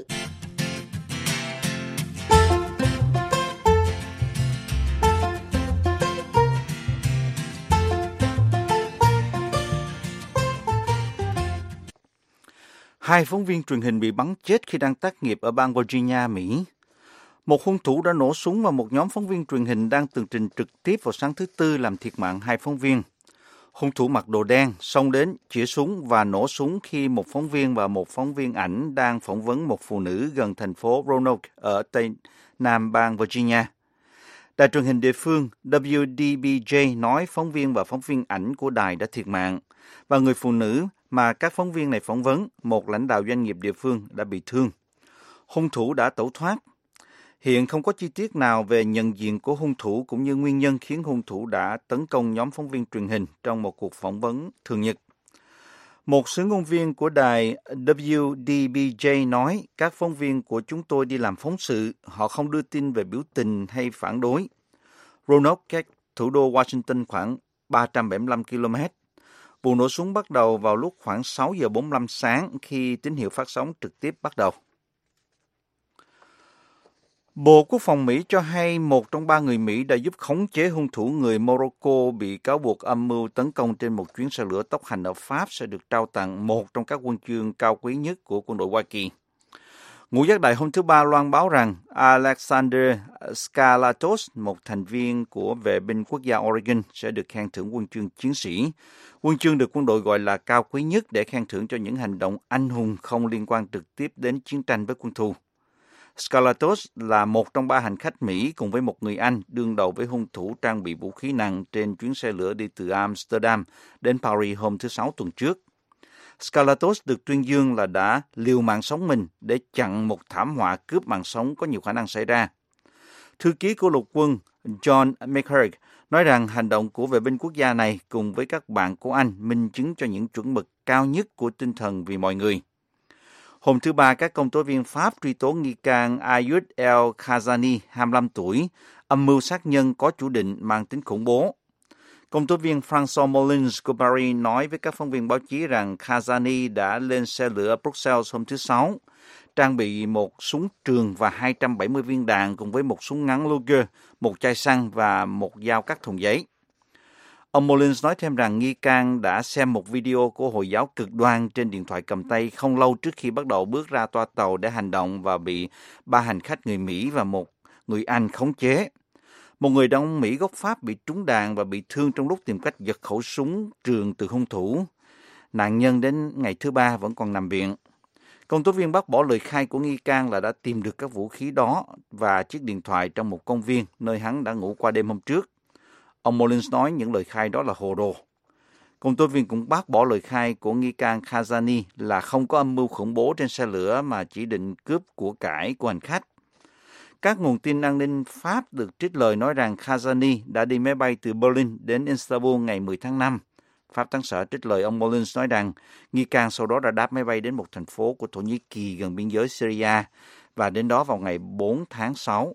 Hai phóng viên truyền hình bị bắn chết khi đang tác nghiệp ở bang Virginia, Mỹ. Một hung thủ đã nổ súng vào một nhóm phóng viên truyền hình đang tường trình trực tiếp vào sáng thứ Tư làm thiệt mạng hai phóng viên. Hung thủ mặc đồ đen, xông đến, chĩa súng và nổ súng khi một phóng viên và một phóng viên ảnh đang phỏng vấn một phụ nữ gần thành phố Roanoke ở Tây Nam bang Virginia. Đài truyền hình địa phương W D B J nói phóng viên và phóng viên ảnh của đài đã thiệt mạng, và người phụ nữ mà các phóng viên này phỏng vấn, một lãnh đạo doanh nghiệp địa phương, đã bị thương. Hung thủ đã tẩu thoát. Hiện không có chi tiết nào về nhận diện của hung thủ cũng như nguyên nhân khiến hung thủ đã tấn công nhóm phóng viên truyền hình trong một cuộc phỏng vấn thường nhật. Một xử ngôn viên của đài W D B J nói, các phóng viên của chúng tôi đi làm phóng sự, họ không đưa tin về biểu tình hay phản đối. Roanoke, cách thủ đô Washington khoảng ba trăm bảy mươi lăm ki lô mét. Vụ nổ súng bắt đầu vào lúc khoảng sáu giờ bốn mươi lăm sáng khi tín hiệu phát sóng trực tiếp bắt đầu. Bộ Quốc phòng Mỹ cho hay một trong ba người Mỹ đã giúp khống chế hung thủ người Morocco bị cáo buộc âm mưu tấn công trên một chuyến xe lửa tốc hành ở Pháp sẽ được trao tặng một trong các huân chương cao quý nhất của quân đội Hoa Kỳ. Ngũ giác đại hôm thứ Ba loan báo rằng Alexander Skalatos, một thành viên của vệ binh quốc gia Oregon, sẽ được khen thưởng huân chương chiến sĩ. Huân chương được quân đội gọi là cao quý nhất để khen thưởng cho những hành động anh hùng không liên quan trực tiếp đến chiến tranh với quân thù. Skalatos là một trong ba hành khách Mỹ cùng với một người Anh đương đầu với hung thủ trang bị vũ khí nặng trên chuyến xe lửa đi từ Amsterdam đến Paris hôm thứ Sáu tuần trước. Skalatos được tuyên dương là đã liều mạng sống mình để chặn một thảm họa cướp mạng sống có nhiều khả năng xảy ra. Thư ký của lục quân John McHugh nói rằng hành động của vệ binh quốc gia này cùng với các bạn của anh minh chứng cho những chuẩn mực cao nhất của tinh thần vì mọi người. Hôm thứ Ba, các công tố viên Pháp truy tố nghi can Ayud El Khazani, hai mươi lăm tuổi, âm mưu sát nhân có chủ định mang tính khủng bố. Công tố viên François Molins của Paris nói với các phóng viên báo chí rằng Khazani đã lên xe lửa Bruxelles hôm thứ Sáu, trang bị một súng trường và hai trăm bảy mươi viên đạn cùng với một súng ngắn Luger, một chai xăng và một dao cắt thùng giấy. Ông Molins nói thêm rằng nghi can đã xem một video của Hồi giáo cực đoan trên điện thoại cầm tay không lâu trước khi bắt đầu bước ra toa tàu để hành động và bị ba hành khách người Mỹ và một người Anh khống chế. Một người đàn ông Mỹ gốc Pháp bị trúng đạn và bị thương trong lúc tìm cách giật khẩu súng trường từ hung thủ. Nạn nhân đến ngày thứ Ba vẫn còn nằm viện. Công tố viên bác bỏ lời khai của nghi can là đã tìm được các vũ khí đó và chiếc điện thoại trong một công viên nơi hắn đã ngủ qua đêm hôm trước. Ông Molins nói những lời khai đó là hồ đồ. Công tố viên cũng bác bỏ lời khai của nghi can Khazani là không có âm mưu khủng bố trên xe lửa mà chỉ định cướp của cải của hành khách. Các nguồn tin an ninh Pháp được trích lời nói rằng Khazani đã đi máy bay từ Berlin đến Istanbul ngày mười tháng năm. Pháp tán sở trích lời ông Molins nói rằng nghi can sau đó đã đáp máy bay đến một thành phố của Thổ Nhĩ Kỳ gần biên giới Syria và đến đó vào ngày bốn tháng sáu.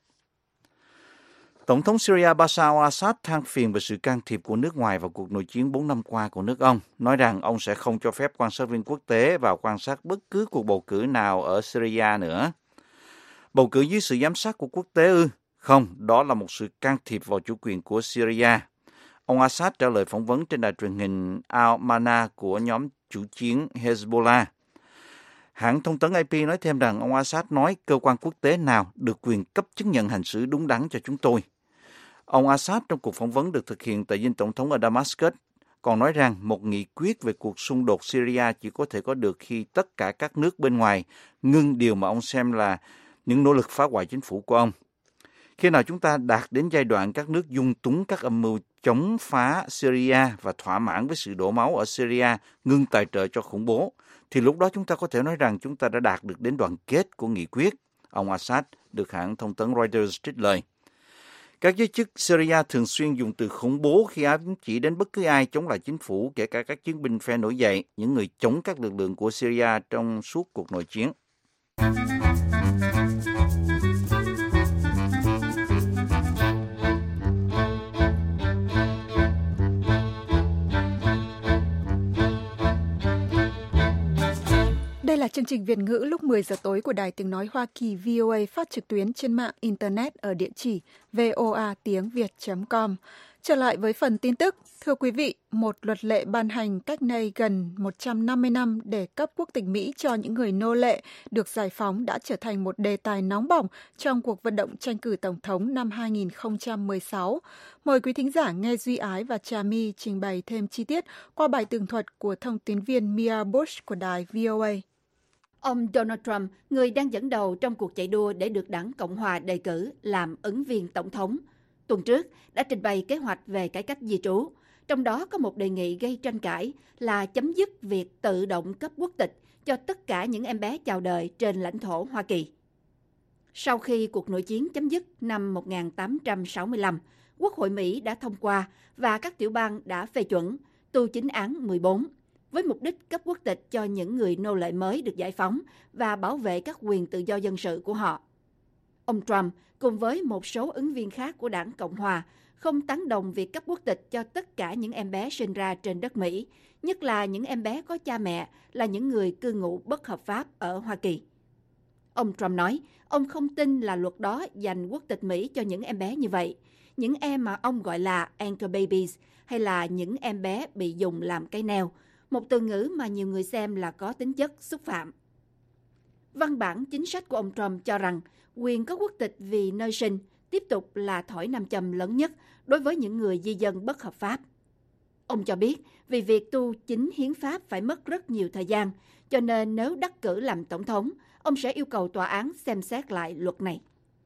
Tổng thống Syria Bashar al-Assad than phiền về sự can thiệp của nước ngoài vào cuộc nội chiến bốn năm qua của nước ông, nói rằng ông sẽ không cho phép quan sát viên quốc tế vào quan sát bất cứ cuộc bầu cử nào ở Syria nữa. Bầu cử dưới sự giám sát của quốc tế ư? Không, đó là một sự can thiệp vào chủ quyền của Syria. Ông Assad trả lời phỏng vấn trên đài truyền hình Al-Mana của nhóm chủ chiến Hezbollah. Hãng thông tấn a pê nói thêm rằng ông Assad nói cơ quan quốc tế nào được quyền cấp chứng nhận hành xử đúng đắn cho chúng tôi. Ông Assad trong cuộc phỏng vấn được thực hiện tại dinh tổng thống ở Damascus còn nói rằng một nghị quyết về cuộc xung đột Syria chỉ có thể có được khi tất cả các nước bên ngoài ngưng điều mà ông xem là những nỗ lực phá hoại chính phủ của ông. Khi nào chúng ta đạt đến giai đoạn các nước dung túng các âm mưu chống phá Syria và thỏa mãn với sự đổ máu ở Syria, ngưng tài trợ cho khủng bố, thì lúc đó chúng ta có thể nói rằng chúng ta đã đạt được đến đoạn kết của nghị quyết. Ông Assad được hãng thông tấn Reuters trích lời. Các giới chức Syria thường xuyên dùng từ khủng bố khi ám chỉ đến bất cứ ai chống lại chính phủ, kể cả các chiến binh phe nổi dậy, những người chống các lực lượng của Syria trong suốt cuộc nội chiến. Đây là chương trình Việt ngữ lúc mười giờ tối của Đài Tiếng Nói Hoa Kỳ vê o a phát trực tuyến trên mạng Internet ở địa chỉ voa tiếng việt chấm com. Trở lại với phần tin tức. Thưa quý vị, một luật lệ ban hành cách nay gần một trăm năm mươi năm để cấp quốc tịch Mỹ cho những người nô lệ được giải phóng đã trở thành một đề tài nóng bỏng trong cuộc vận động tranh cử Tổng thống năm hai nghìn không trăm mười sáu. Mời quý thính giả nghe Duy Ái và Trà My trình bày thêm chi tiết qua bài tường thuật của thông tín viên Mia Bush của đài vê o a. Ông Donald Trump, người đang dẫn đầu trong cuộc chạy đua để được đảng Cộng hòa đề cử làm ứng viên tổng thống, tuần trước đã trình bày kế hoạch về cải cách di trú. Trong đó có một đề nghị gây tranh cãi là chấm dứt việc tự động cấp quốc tịch cho tất cả những em bé chào đời trên lãnh thổ Hoa Kỳ. Sau khi cuộc nội chiến chấm dứt năm một nghìn tám trăm sáu mươi lăm, Quốc hội Mỹ đã thông qua và các tiểu bang đã phê chuẩn tu chính án mười bốn với mục đích cấp quốc tịch cho những người nô lệ mới được giải phóng và bảo vệ các quyền tự do dân sự của họ. Ông Trump cùng với một số ứng viên khác của đảng Cộng hòa không tán đồng việc cấp quốc tịch cho tất cả những em bé sinh ra trên đất Mỹ, nhất là những em bé có cha mẹ là những người cư ngụ bất hợp pháp ở Hoa Kỳ. Ông Trump nói ông không tin là luật đó dành quốc tịch Mỹ cho những em bé như vậy, những em mà ông gọi là anchor babies hay là những em bé bị dùng làm cây neo, một từ ngữ mà nhiều người xem là có tính chất xúc phạm. Văn bản chính sách của ông Trump cho rằng quyền có quốc tịch vì nơi sinh tiếp tục là thỏi nam châm lớn nhất đối với những người di dân bất hợp pháp. Ông cho biết vì việc tu chính hiến pháp phải mất rất nhiều thời gian, cho nên nếu đắc cử làm tổng thống, ông sẽ yêu cầu tòa án xem xét lại luật này.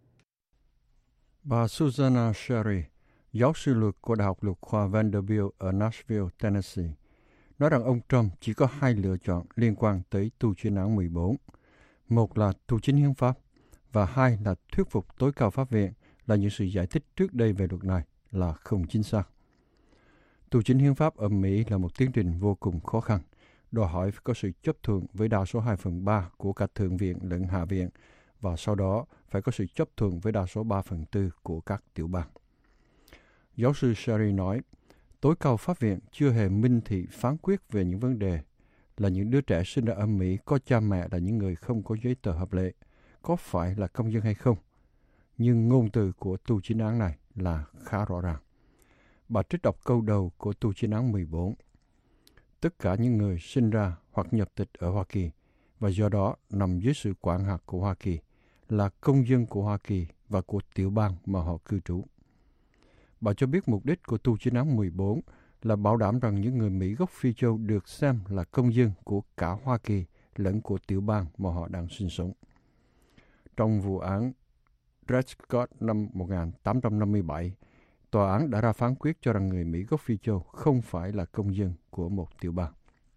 Bà Susanna Sherry, giáo sư luật của Đại học Luật khoa Vanderbilt ở Nashville, Tennessee, nói rằng ông Trump chỉ có hai lựa chọn liên quan tới tu chuyên án mười bốn. Một là tu chính hiến pháp, và hai là thuyết phục tối cao pháp viện là những sự giải thích trước đây về luật này là không chính xác. Tu chính hiến pháp ở Mỹ là một tiến trình vô cùng khó khăn, đòi hỏi phải có sự chấp thuận với đa số hai phần ba của cả Thượng viện lẫn Hạ viện, và sau đó phải có sự chấp thuận với đa số ba phần tư của các tiểu bang. Giáo sư Sherry nói, tối cao pháp viện chưa hề minh thị phán quyết về những vấn đề là những đứa trẻ sinh ra ở Mỹ có cha mẹ là những người không có giấy tờ hợp lệ, có phải là công dân hay không. Nhưng ngôn từ của tu chính án này là khá rõ ràng. Bà trích đọc câu đầu của tu chính án mười bốn. Tất cả những người sinh ra hoặc nhập tịch ở Hoa Kỳ và do đó nằm dưới sự quản hạt của Hoa Kỳ là công dân của Hoa Kỳ và của tiểu bang mà họ cư trú. Bà cho biết mục đích của tu chính án mười bốn là bảo đảm rằng những người Mỹ gốc Phi Châu được xem là công dân của cả Hoa Kỳ lẫn của tiểu bang mà họ đang sinh sống. Trong vụ án Dred Scott năm một nghìn tám trăm năm mươi bảy, tòa án đã ra phán quyết cho rằng người Mỹ gốc Phi Châu không phải là công dân của một tiểu bang.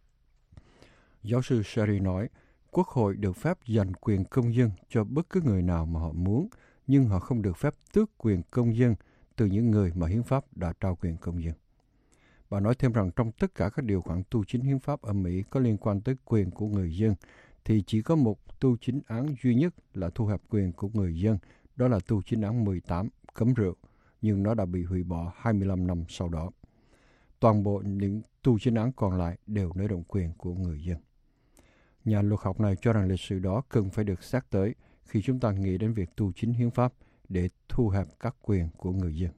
Giáo sư Sherry nói, Quốc hội được phép dành quyền công dân cho bất cứ người nào mà họ muốn, nhưng họ không được phép tước quyền công dân từ những người mà hiến pháp đã trao quyền công dân. Bà nói thêm rằng trong tất cả các điều khoản tu chính hiến pháp ở Mỹ có liên quan tới quyền của người dân, thì chỉ có một tu chính án duy nhất là thu hẹp quyền của người dân, đó là tu chính án mười tám, cấm rượu, nhưng nó đã bị hủy bỏ hai mươi lăm năm sau đó. Toàn bộ những tu chính án còn lại đều nới rộng quyền của người dân. Nhà luật học này cho rằng lịch sử đó cần phải được xét tới khi chúng ta nghĩ đến việc tu chính hiến pháp để thu hẹp các quyền của người dân.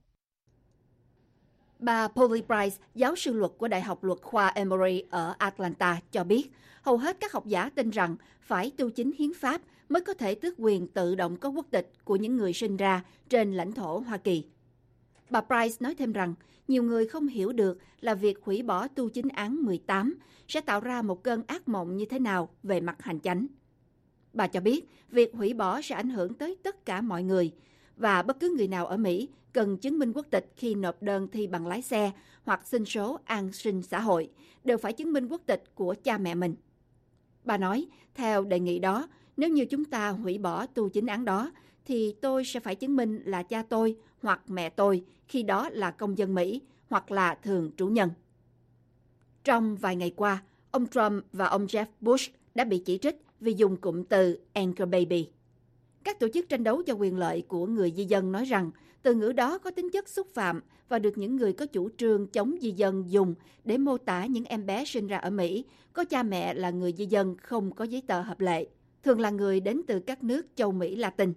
Bà Polly Price, giáo sư luật của Đại học Luật khoa Emory ở Atlanta cho biết, hầu hết các học giả tin rằng phải tu chính hiến pháp mới có thể tước quyền tự động có quốc tịch của những người sinh ra trên lãnh thổ Hoa Kỳ. Bà Price nói thêm rằng, nhiều người không hiểu được là việc hủy bỏ tu chính án mười tám sẽ tạo ra một cơn ác mộng như thế nào về mặt hành chánh. Bà cho biết, việc hủy bỏ sẽ ảnh hưởng tới tất cả mọi người, và bất cứ người nào ở Mỹ cần chứng minh quốc tịch khi nộp đơn thi bằng lái xe hoặc xin số an sinh xã hội, đều phải chứng minh quốc tịch của cha mẹ mình. Bà nói, theo đề nghị đó, nếu như chúng ta hủy bỏ tu chính án đó, thì tôi sẽ phải chứng minh là cha tôi hoặc mẹ tôi khi đó là công dân Mỹ hoặc là thường trú nhân. Trong vài ngày qua, ông Trump và ông Jeff Bush đã bị chỉ trích vì dùng cụm từ Anchor Baby. Các tổ chức tranh đấu cho quyền lợi của người di dân nói rằng từ ngữ đó có tính chất xúc phạm và được những người có chủ trương chống di dân dùng để mô tả những em bé sinh ra ở Mỹ có cha mẹ là người di dân không có giấy tờ hợp lệ, thường là người đến từ các nước châu Mỹ Latin.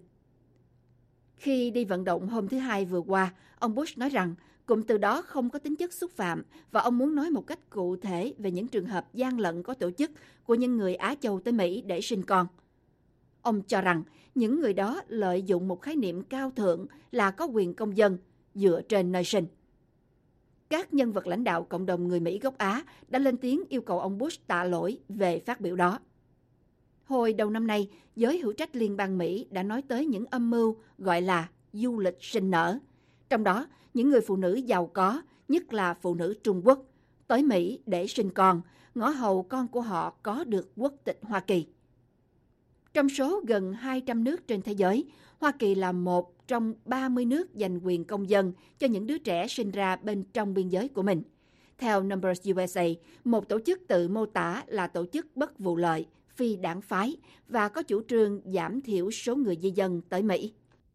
Khi đi vận động hôm thứ Hai vừa qua, ông Bush nói rằng cụm từ đó không có tính chất xúc phạm và ông muốn nói một cách cụ thể về những trường hợp gian lận có tổ chức của những người Á Châu tới Mỹ để sinh con. Ông cho rằng những người đó lợi dụng một khái niệm cao thượng là có quyền công dân dựa trên nơi sinh. Các nhân vật lãnh đạo cộng đồng người Mỹ gốc Á đã lên tiếng yêu cầu ông Bush tạ lỗi về phát biểu đó. Hồi đầu năm nay, giới hữu trách liên bang Mỹ đã nói tới những âm mưu gọi là du lịch sinh nở. Trong đó, những người phụ nữ giàu có, nhất là phụ nữ Trung Quốc, tới Mỹ để sinh con, ngõ hầu con của họ có được quốc tịch Hoa Kỳ. Trong số gần hai trăm nước trên thế giới, Hoa Kỳ là một trong ba mươi nước dành quyền công dân cho những đứa trẻ sinh ra bên trong biên giới của mình. Theo Numbers u ét a, một tổ chức tự mô tả là tổ chức bất vụ lợi, phi đảng phái và có chủ trương giảm thiểu số người di dân tới Mỹ.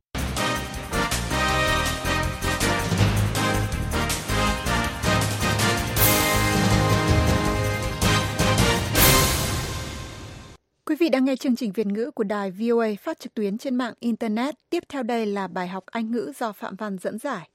Quý vị đang nghe chương trình Việt ngữ của đài vê o a phát trực tuyến trên mạng Internet. Tiếp theo đây là bài học Anh ngữ do Phạm Văn dẫn giải.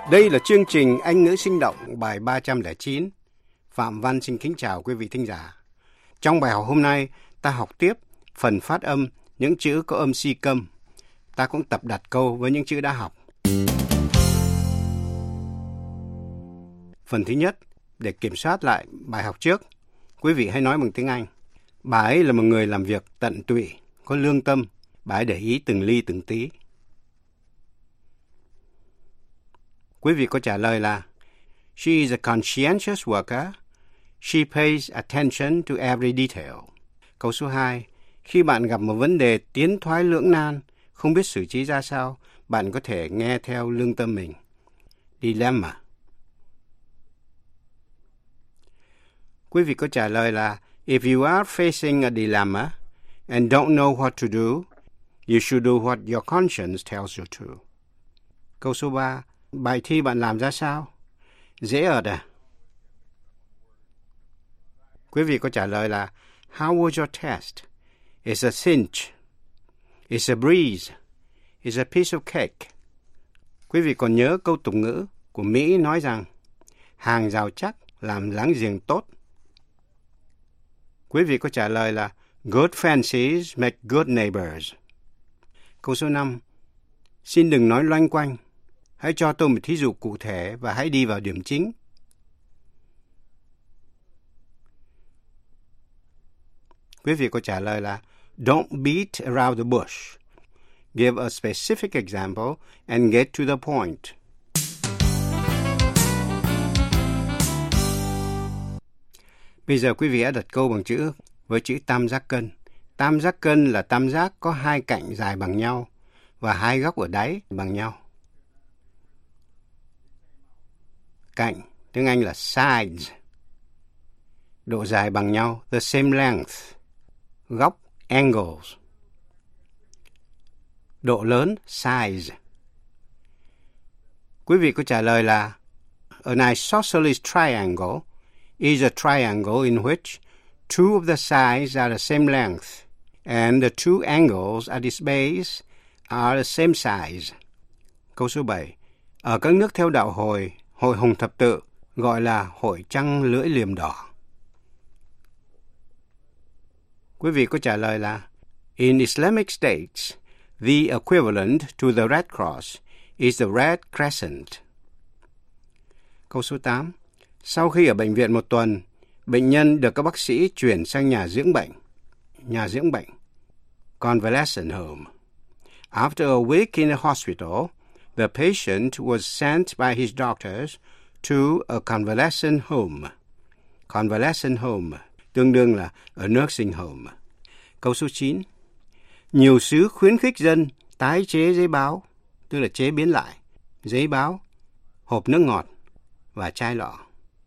Đây là chương trình Anh ngữ sinh động bài ba trăm lẻ chín. Phạm Văn xin kính chào quý vị thính giả. Trong bài học hôm nay, ta học tiếp phần phát âm những chữ có âm si câm. Ta cũng tập đặt câu với những chữ đã học. Phần thứ nhất, để kiểm soát lại bài học trước, quý vị hãy nói bằng tiếng Anh. Bà ấy là một người làm việc tận tụy, có lương tâm. Bà ấy để ý từng ly từng tí. Quý vị có trả lời là She is a conscientious worker. She pays attention to every detail. Câu số hai. Khi bạn gặp một vấn đề tiến thoái lưỡng nan, không biết xử trí ra sao, bạn có thể nghe theo lương tâm mình. Dilemma. Quý vị có trả lời là If you are facing a dilemma and don't know what to do, you should do what your conscience tells you to. Câu số ba. Bài thi bạn làm ra sao? Dễ ợt à? Quý vị có trả lời là How was your test? It's a cinch. It's a breeze. It's a piece of cake. Quý vị còn nhớ câu tục ngữ của Mỹ nói rằng hàng rào chắc làm láng giềng tốt. Quý vị có trả lời là Good fences make good neighbors. Câu số năm. Xin đừng nói loanh quanh. Hãy cho tôi một thí dụ cụ thể và hãy đi vào điểm chính. Quý vị có trả lời là Don't beat around the bush. Give a specific example and get to the point. Bây giờ quý vị đã đặt câu bằng chữ với chữ tam giác cân. Tam giác cân là tam giác có hai cạnh dài bằng nhau và hai góc ở đáy bằng nhau. Cạnh, tiếng Anh là sides. Độ dài bằng nhau, the same length. Góc, angles. Độ lớn, size. Quý vị có trả lời là An isosceles triangle is a triangle in which two of the sides are the same length and the two angles at its base are the same size. Câu số bảy. Ở các nước theo đạo Hồi, Hội Hồng Thập Tự gọi là Hội Trăng Lưỡi Liềm Đỏ. Quý vị có trả lời là In Islamic states, the equivalent to the Red Cross is the Red Crescent. Câu số tám. Sau khi ở bệnh viện một tuần, bệnh nhân được các bác sĩ chuyển sang nhà dưỡng bệnh. Nhà dưỡng bệnh. Convalescent home. After a week in the hospital, the patient was sent by his doctors to a convalescent home. Convalescent home tương đương là a nursing home. Câu số chín. Nhiều xứ khuyến khích dân tái chế giấy báo, tức là chế biến lại giấy báo, hộp nước ngọt và chai lọ.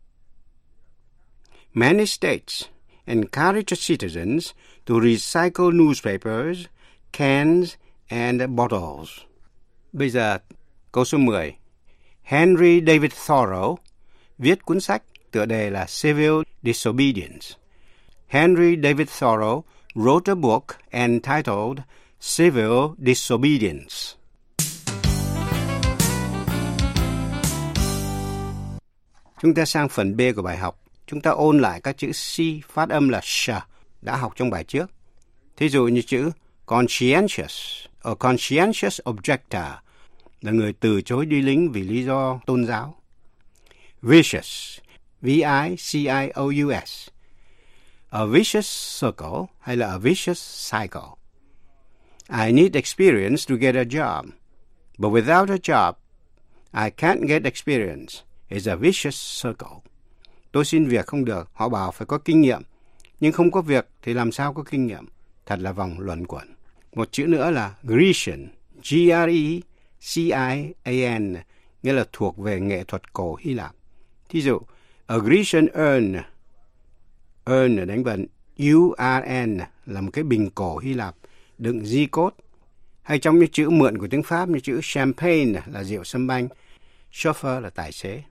Many states encourage citizens to recycle newspapers, cans and bottles. Bây giờ, câu số mười. Henry David Thoreau viết cuốn sách tựa đề là Civil Disobedience. Henry David Thoreau wrote a book entitled Civil Disobedience. Chúng ta sang phần B của bài học. Chúng ta ôn lại các chữ C phát âm là sh đã học trong bài trước. Thí dụ như chữ conscientious, a conscientious objector là người từ chối đi lính vì lý do tôn giáo. Vicious, V I C I O U S, a vicious circle hay là a vicious cycle. I need experience to get a job, but without a job, I can't get experience. It's a vicious circle. Tôi xin việc không được, họ bảo phải có kinh nghiệm, nhưng không có việc thì làm sao có kinh nghiệm. Thật là vòng luẩn quẩn. Một chữ nữa là Grecian, G R E C I A N, nghĩa là thuộc về nghệ thuật cổ Hy Lạp. Thí dụ, a Grecian urn, urn ở đánh vần U R N là một cái bình cổ Hy Lạp đựng di cốt. Hay trong những chữ mượn của tiếng Pháp như chữ champagne là rượu sâm banh, chauffeur là tài xế.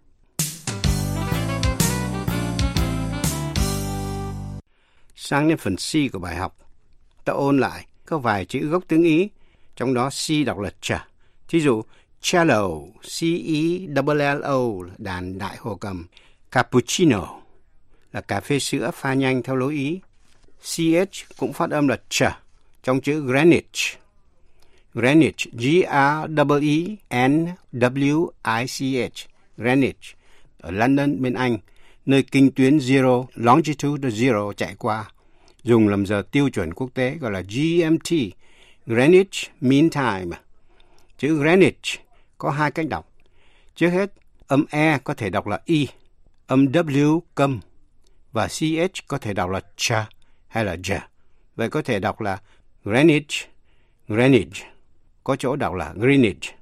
Sang đến phần C của bài học, ta ôn lại có vài chữ gốc tiếng Ý, trong đó C đọc là ch. Thí dụ, cello, C E L L O, đàn đại hồ cầm. Cappuccino là cà phê sữa pha nhanh theo lối Ý. C H cũng phát âm là ch trong chữ Greenwich. Greenwich, G R E E N W I C H, Greenwich, ở London bên Anh, nơi kinh tuyến zero, longitude zero chạy qua, dùng làm giờ tiêu chuẩn quốc tế gọi là G M T, Greenwich Mean Time. Chữ Greenwich có hai cách đọc. Trước hết, âm E có thể đọc là I, âm W câm, và C H có thể đọc là ch hay là j. Vậy có thể đọc là Greenwich, Greenwich, có chỗ đọc là Greenwich.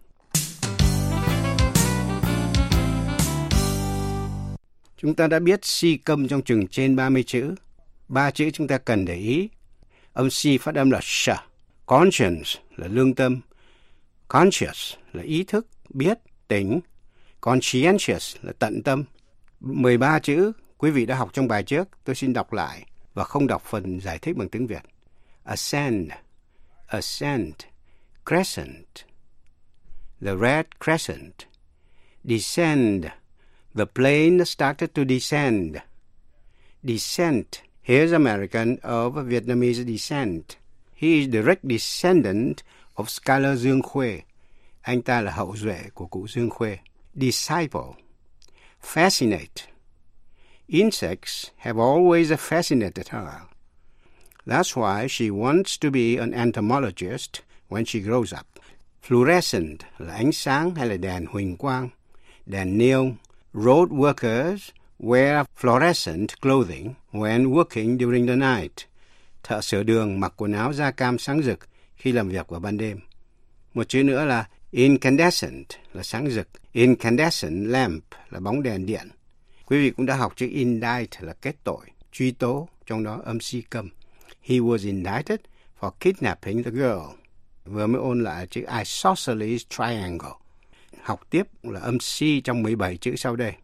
Chúng ta đã biết C câm trong chừng trên ba mươi chữ. Ba chữ chúng ta cần để ý. Âm C phát âm là sh. Conscience là lương tâm. Conscious là ý thức, biết, tỉnh. Conscientious là tận tâm. mười ba chữ quý vị đã học trong bài trước, tôi xin đọc lại và không đọc phần giải thích bằng tiếng Việt. Ascend, ascent, crescent, the red crescent. Descend, the plane started to descend. Descent, here's American of Vietnamese descent. He is direct descendant of scholar Dương Khuê. Anh ta là hậu duệ của cụ Dương Khuê. Disciple, fascinate. Insects have always fascinated her. That's why she wants to be an entomologist when she grows up. Fluorescent là ánh sáng hay là đèn huỳnh quang. Đèn neon. Road workers wear fluorescent clothing when working during the night. Thợ sửa đường mặc quần áo da cam sáng rực khi làm việc vào ban đêm. Một chữ nữa là incandescent là sáng rực. Incandescent lamp là bóng đèn điện. Quý vị cũng đã học chữ indict là kết tội, truy tố, trong đó âm C câm. He was indicted for kidnapping the girl. Vừa mới ôn lại chữ isosceles triangle. Học tiếp là âm C trong mười bảy chữ sau đây.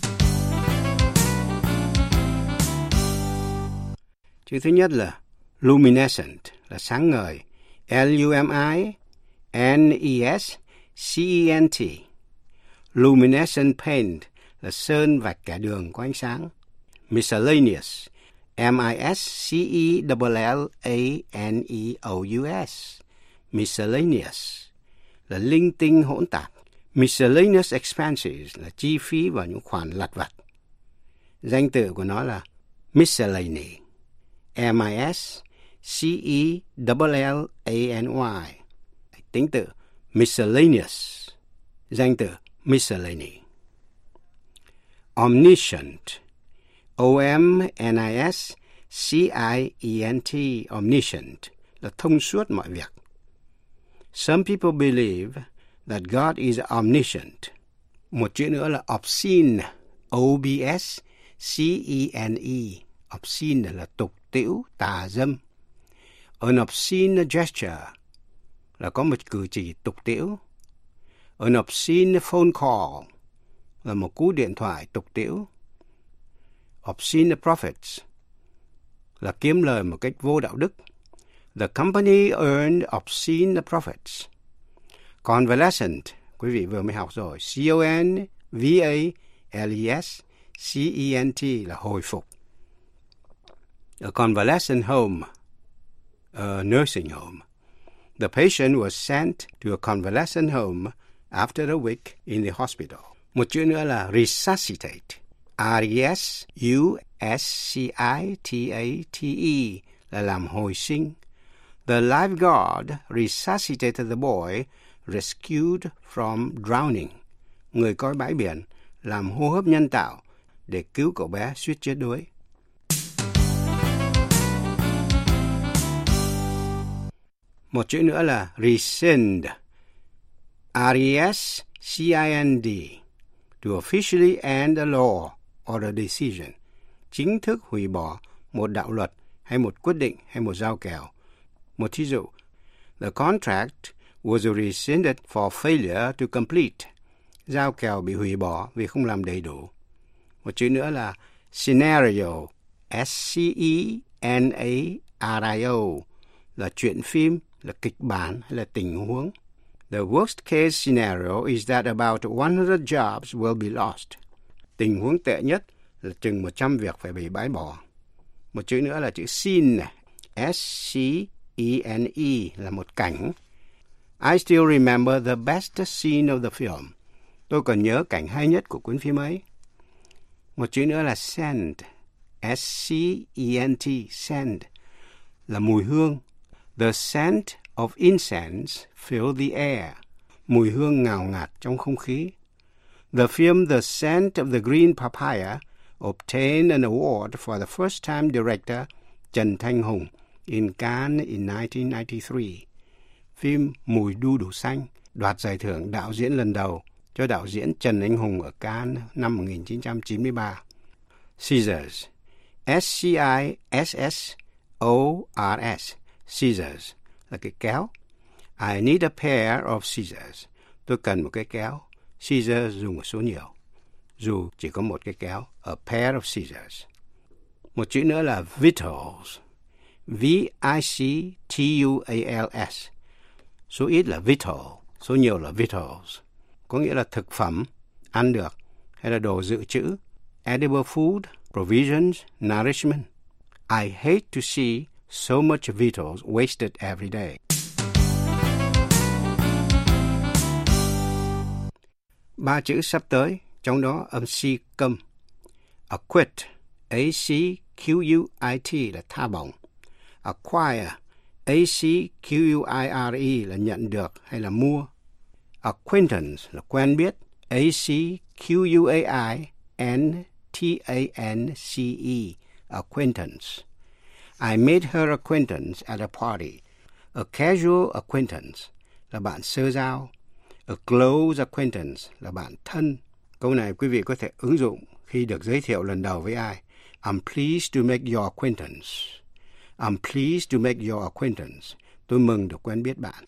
Chữ thứ nhất là luminescent là sáng ngời. L U M I N E S C E N T. Luminescent paint là sơn vạch kẻ đường có ánh sáng. Miscellaneous, M I S C E L L A N E O U S. Miscellaneous là linh tinh hỗn tạp. Miscellaneous expenses là chi phí và những khoản lặt vặt. Danh từ của nó là miscellany. M I S C E L L A N Y. Tính từ miscellaneous. Danh từ miscellany. Omniscient. O M N I S C I E N T. Omniscient là thông suốt mọi việc. Some people believe that God is omniscient. Một chữ nữa là obscene. O B S C E N E. Obscene là tục tĩu, tà dâm. An obscene gesture là có một cử chỉ tục tĩu. An obscene phone call là một cú điện thoại tục tĩu. Obscene profits là kiếm lời một cách vô đạo đức. The company earned obscene profits. Convalescent, quý vị vừa mới học rồi. C O N V A L E S C E N T là hồi phục. A convalescent home, a nursing home. The patient was sent to a convalescent home after a week in the hospital. Một chữ nữa là resuscitate. R E S U S C I T A T E là làm hồi sinh. The lifeguard resuscitated the boy rescued from drowning. Người coi bãi biển làm hô hấp nhân tạo để cứu cậu bé suýt chết đuối. Một chữ nữa là rescind. R E S C I N D. To officially end a law or a decision. Chính thức hủy bỏ một đạo luật hay một quyết định hay một giao kèo. Một thí dụ, the contract was rescinded for failure to complete. Giao kèo bị hủy bỏ vì không làm đầy đủ. Một chữ nữa là scenario. S C E N A R I O. Là chuyện phim, là kịch bản hay là tình huống. The worst case scenario is that about one hundred jobs will be lost. Tình huống tệ nhất là chừng một trăm việc phải bị bãi bỏ. Một chữ nữa là chữ scene, S C E N E là một cảnh. I still remember the best scene of the film. Tôi còn nhớ cảnh hay nhất của cuốn phim ấy. Một chữ nữa là scent, S C E N T, scent là mùi hương. The scent of incense fill the air. Mùi hương ngào ngạt trong không khí. The film The Scent of the Green Papaya obtained an award for the first time director Trần Thanh Hùng in Cannes in nineteen ninety-three. Phim Mùi đu đủ xanh đoạt giải thưởng đạo diễn lần đầu cho đạo diễn Trần Anh Hùng ở Cannes năm một nghìn chín trăm chín mươi ba. Scissors, S C I S S O R S, scissors là cái kéo. I need a pair of scissors. Tôi cần một cái kéo. Scissors dùng một số nhiều. Dù chỉ có một cái kéo. A pair of scissors. Một chữ nữa là victuals. V I C T U A L S. Số ít là victual, số nhiều là victuals. Có nghĩa là thực phẩm, ăn được, hay là đồ dự trữ. Edible food, provisions, nourishment. I hate to see so much victuals wasted every day. Ba chữ sắp tới, trong đó âm C câm. Acquit, A C Q U I T là tha bổng. Acquire, A C Q U I R E là nhận được hay là mua. Acquaintance là quen biết. A C Q U A I N T A N C E, acquaintance. I made her acquaintance at a party. A casual acquaintance là bạn sơ giao. A close acquaintance là bạn thân. Câu này quý vị có thể ứng dụng khi được giới thiệu lần đầu với ai. I'm pleased to make your acquaintance. I'm pleased to make your acquaintance. Tôi mừng được quen biết bạn.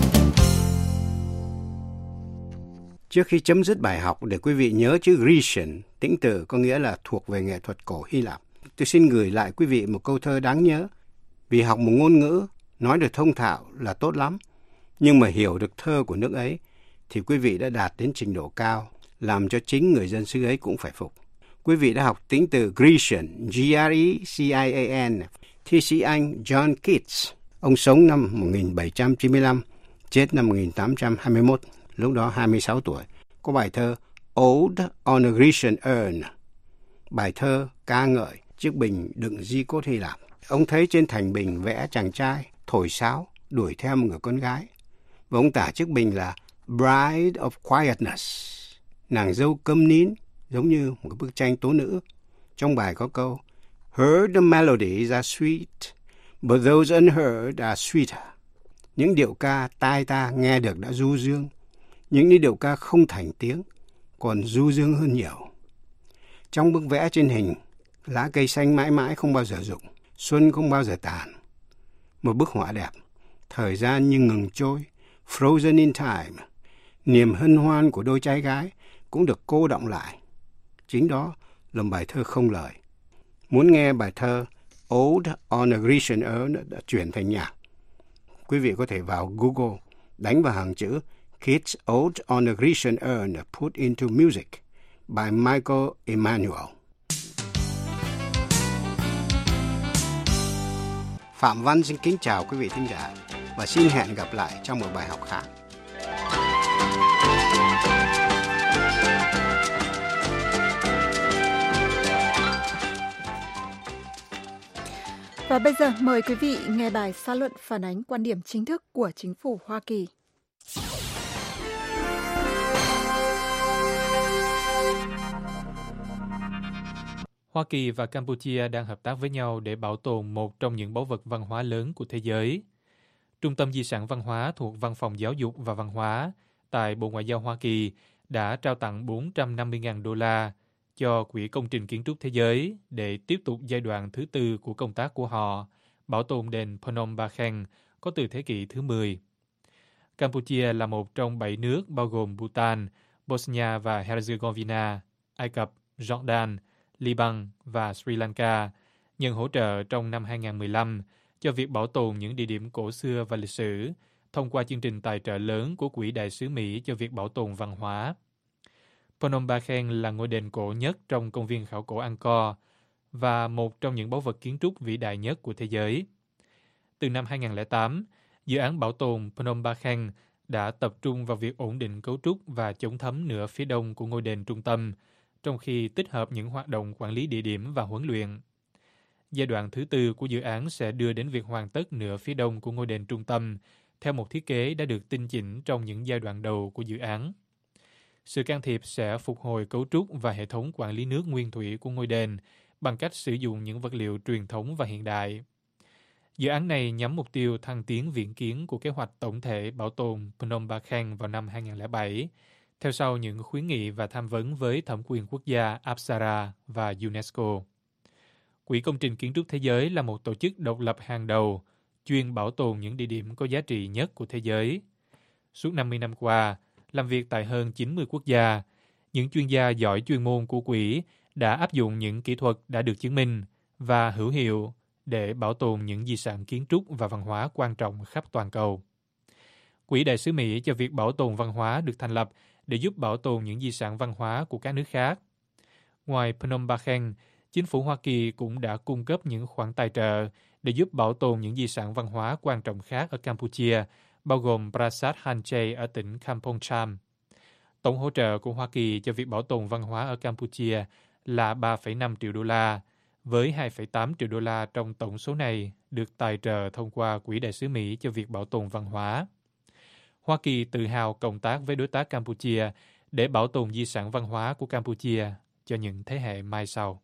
Trước khi chấm dứt bài học, để quý vị nhớ chữ Grecian, tĩnh từ có nghĩa là thuộc về nghệ thuật cổ Hy Lạp. Tôi xin gửi lại quý vị một câu thơ đáng nhớ. Vì học một ngôn ngữ, nói được thông thạo là tốt lắm. Nhưng mà hiểu được thơ của nước ấy, thì quý vị đã đạt đến trình độ cao, làm cho chính người dân xứ ấy cũng phải phục. Quý vị đã học tính từ Grecian, G R E C I A N, thi sĩ Anh John Keats. Ông sống năm một nghìn bảy trăm chín mươi lăm, chết năm một nghìn tám trăm hai mươi mốt, lúc đó hai mươi sáu tuổi. Có bài thơ Ode on a Grecian Urn, bài thơ ca ngợi chiếc bình đựng di cốt Hy Lạp. Ông thấy trên thành bình vẽ chàng trai thổi sáo đuổi theo một người con gái, và ông tả chiếc bình là Bride of Quietness, nàng dâu câm nín, giống như một bức tranh tố nữ. Trong bài có câu Heard the melodies are sweet, but those unheard are sweeter. Những điệu ca tai ta nghe được đã du dương, những điệu ca không thành tiếng còn du dương hơn nhiều. Trong bức vẽ trên hình, lá cây xanh mãi mãi không bao giờ rụng, xuân không bao giờ tàn. Một bức họa đẹp, thời gian như ngừng trôi, frozen in time. Niềm hân hoan của đôi trai gái cũng được cô đọng lại. Chính đó là bài thơ không lời. Muốn nghe bài thơ Ode on a Grecian Urn đã chuyển thành nhạc, quý vị có thể vào Google, đánh vào hàng chữ Keats Ode on a Grecian Urn put into music by Michael Emanuel. Phạm Văn xin kính chào quý vị thính giả và xin hẹn gặp lại trong một bài học khác. Và bây giờ mời quý vị nghe bài xã luận phản ánh quan điểm chính thức của chính phủ Hoa Kỳ. Hoa Kỳ và Campuchia đang hợp tác với nhau để bảo tồn một trong những báu vật văn hóa lớn của thế giới. Trung tâm Di sản Văn hóa thuộc Văn phòng Giáo dục và Văn hóa tại Bộ Ngoại giao Hoa Kỳ đã trao tặng bốn trăm năm mươi nghìn đô la cho Quỹ Công trình Kiến trúc Thế giới để tiếp tục giai đoạn thứ tư của công tác của họ, bảo tồn đền Phnom Bakheng có từ thế kỷ thứ mười. Campuchia là một trong bảy nước bao gồm Bhutan, Bosnia và Herzegovina, Ai Cập, Jordan, Liban và Sri Lanka nhận hỗ trợ trong năm hai nghìn mười lăm cho việc bảo tồn những địa điểm cổ xưa và lịch sử thông qua chương trình tài trợ lớn của Quỹ Đại sứ Mỹ cho việc bảo tồn văn hóa. Phnom Penh là ngôi đền cổ nhất trong công viên khảo cổ Angkor và một trong những báu vật kiến trúc vĩ đại nhất của thế giới. Từ năm hai nghìn lẻ tám, dự án bảo tồn Phnom Penh đã tập trung vào việc ổn định cấu trúc và chống thấm nửa phía đông của ngôi đền trung tâm, trong khi tích hợp những hoạt động quản lý địa điểm và huấn luyện. Giai đoạn thứ tư của dự án sẽ đưa đến việc hoàn tất nửa phía đông của ngôi đền trung tâm, theo một thiết kế đã được tinh chỉnh trong những giai đoạn đầu của dự án. Sự can thiệp sẽ phục hồi cấu trúc và hệ thống quản lý nước nguyên thủy của ngôi đền bằng cách sử dụng những vật liệu truyền thống và hiện đại. Dự án này nhắm mục tiêu thăng tiến viễn kiến của kế hoạch tổng thể bảo tồn Phnom Penh vào năm hai nghìn lẻ bảy, theo sau những khuyến nghị và tham vấn với thẩm quyền quốc gia Apsara và UNESCO. Quỹ Công trình Kiến trúc Thế giới là một tổ chức độc lập hàng đầu, chuyên bảo tồn những địa điểm có giá trị nhất của thế giới. Suốt năm mươi năm qua, làm việc tại hơn chín mươi quốc gia, những chuyên gia giỏi chuyên môn của quỹ đã áp dụng những kỹ thuật đã được chứng minh và hữu hiệu để bảo tồn những di sản kiến trúc và văn hóa quan trọng khắp toàn cầu. Quỹ Đại sứ Mỹ cho việc bảo tồn văn hóa được thành lập để giúp bảo tồn những di sản văn hóa của các nước khác. Ngoài Phnom Penh, chính phủ Hoa Kỳ cũng đã cung cấp những khoản tài trợ để giúp bảo tồn những di sản văn hóa quan trọng khác ở Campuchia, bao gồm Prasat Hanchey ở tỉnh Kampong Cham. Tổng hỗ trợ của Hoa Kỳ cho việc bảo tồn văn hóa ở Campuchia là ba phẩy năm triệu đô la, với hai phẩy tám triệu đô la trong tổng số này được tài trợ thông qua Quỹ Đại sứ Mỹ cho việc bảo tồn văn hóa. Hoa Kỳ tự hào cộng tác với đối tác Campuchia để bảo tồn di sản văn hóa của Campuchia cho những thế hệ mai sau.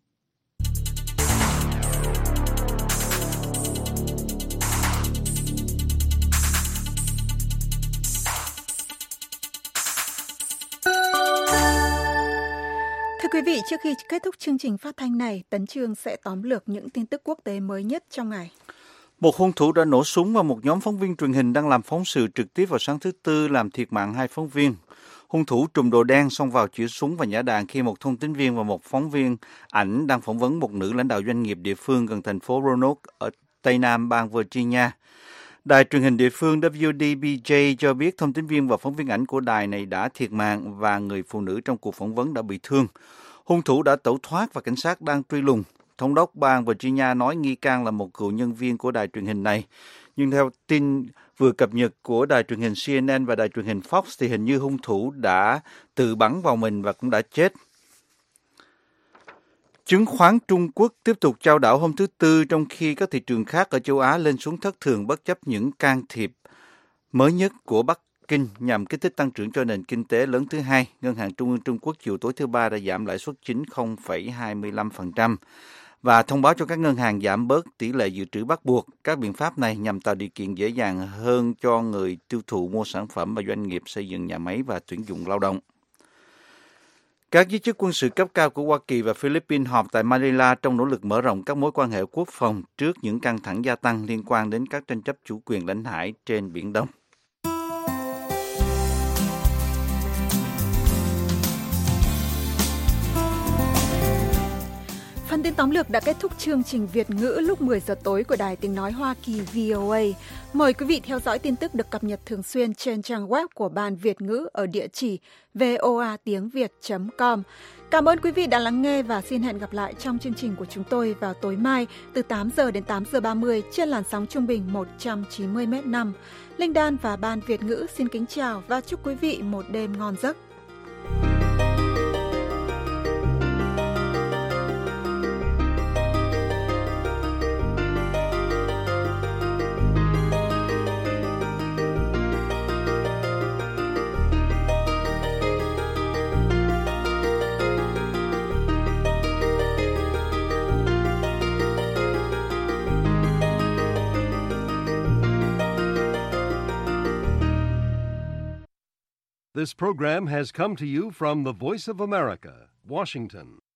Thưa quý vị, trước khi kết thúc chương trình phát thanh này, Tấn Chương sẽ tóm lược những tin tức quốc tế mới nhất trong ngày. Một hung thủ đã nổ súng vào một nhóm phóng viên truyền hình đang làm phóng sự trực tiếp vào sáng thứ Tư, làm thiệt mạng hai phóng viên. Hung thủ trùm đồ đen xông vào chĩa súng và nhả đạn khi một thông tín viên và một phóng viên ảnh đang phỏng vấn một nữ lãnh đạo doanh nghiệp địa phương gần thành phố Roanoke ở Tây Nam bang Virginia. Đài truyền hình địa phương W D B J cho biết thông tín viên và phóng viên ảnh của đài này đã thiệt mạng và người phụ nữ trong cuộc phỏng vấn đã bị thương. Hung thủ đã tẩu thoát và cảnh sát đang truy lùng. Thống đốc bang Virginia nói nghi can là một cựu nhân viên của đài truyền hình này. Nhưng theo tin vừa cập nhật của đài truyền hình C N N và đài truyền hình Fox thì hình như hung thủ đã tự bắn vào mình và cũng đã chết. Chứng khoán Trung Quốc tiếp tục chao đảo hôm thứ Tư trong khi các thị trường khác ở châu Á lên xuống thất thường bất chấp những can thiệp mới nhất của Bắc Kinh nhằm kích thích tăng trưởng cho nền kinh tế lớn thứ hai. Ngân hàng Trung ương Trung Quốc chiều tối thứ Ba đã giảm lãi suất chính không phẩy hai mươi lăm phần trăm và thông báo cho các ngân hàng giảm bớt tỷ lệ dự trữ bắt buộc. Các biện pháp này nhằm tạo điều kiện dễ dàng hơn cho người tiêu thụ mua sản phẩm và doanh nghiệp xây dựng nhà máy và tuyển dụng lao động. Các giới chức quân sự cấp cao của Hoa Kỳ và Philippines họp tại Manila trong nỗ lực mở rộng các mối quan hệ quốc phòng trước những căng thẳng gia tăng liên quan đến các tranh chấp chủ quyền lãnh hải trên Biển Đông. Phần tin tóm lược đã kết thúc chương trình Việt ngữ lúc mười giờ tối của Đài Tiếng Nói Hoa Kỳ V O A. Mời quý vị theo dõi tin tức được cập nhật thường xuyên trên trang web của Ban Việt ngữ ở địa chỉ voa tiếng việt chấm com. Cảm ơn quý vị đã lắng nghe và xin hẹn gặp lại trong chương trình của chúng tôi vào tối mai từ tám giờ đến tám giờ ba mươi trên làn sóng trung bình một trăm chín mươi mét năm. Linh Đan và Ban Việt ngữ xin kính chào và chúc quý vị một đêm ngon giấc. This program has come to you from the Voice of America, Washington.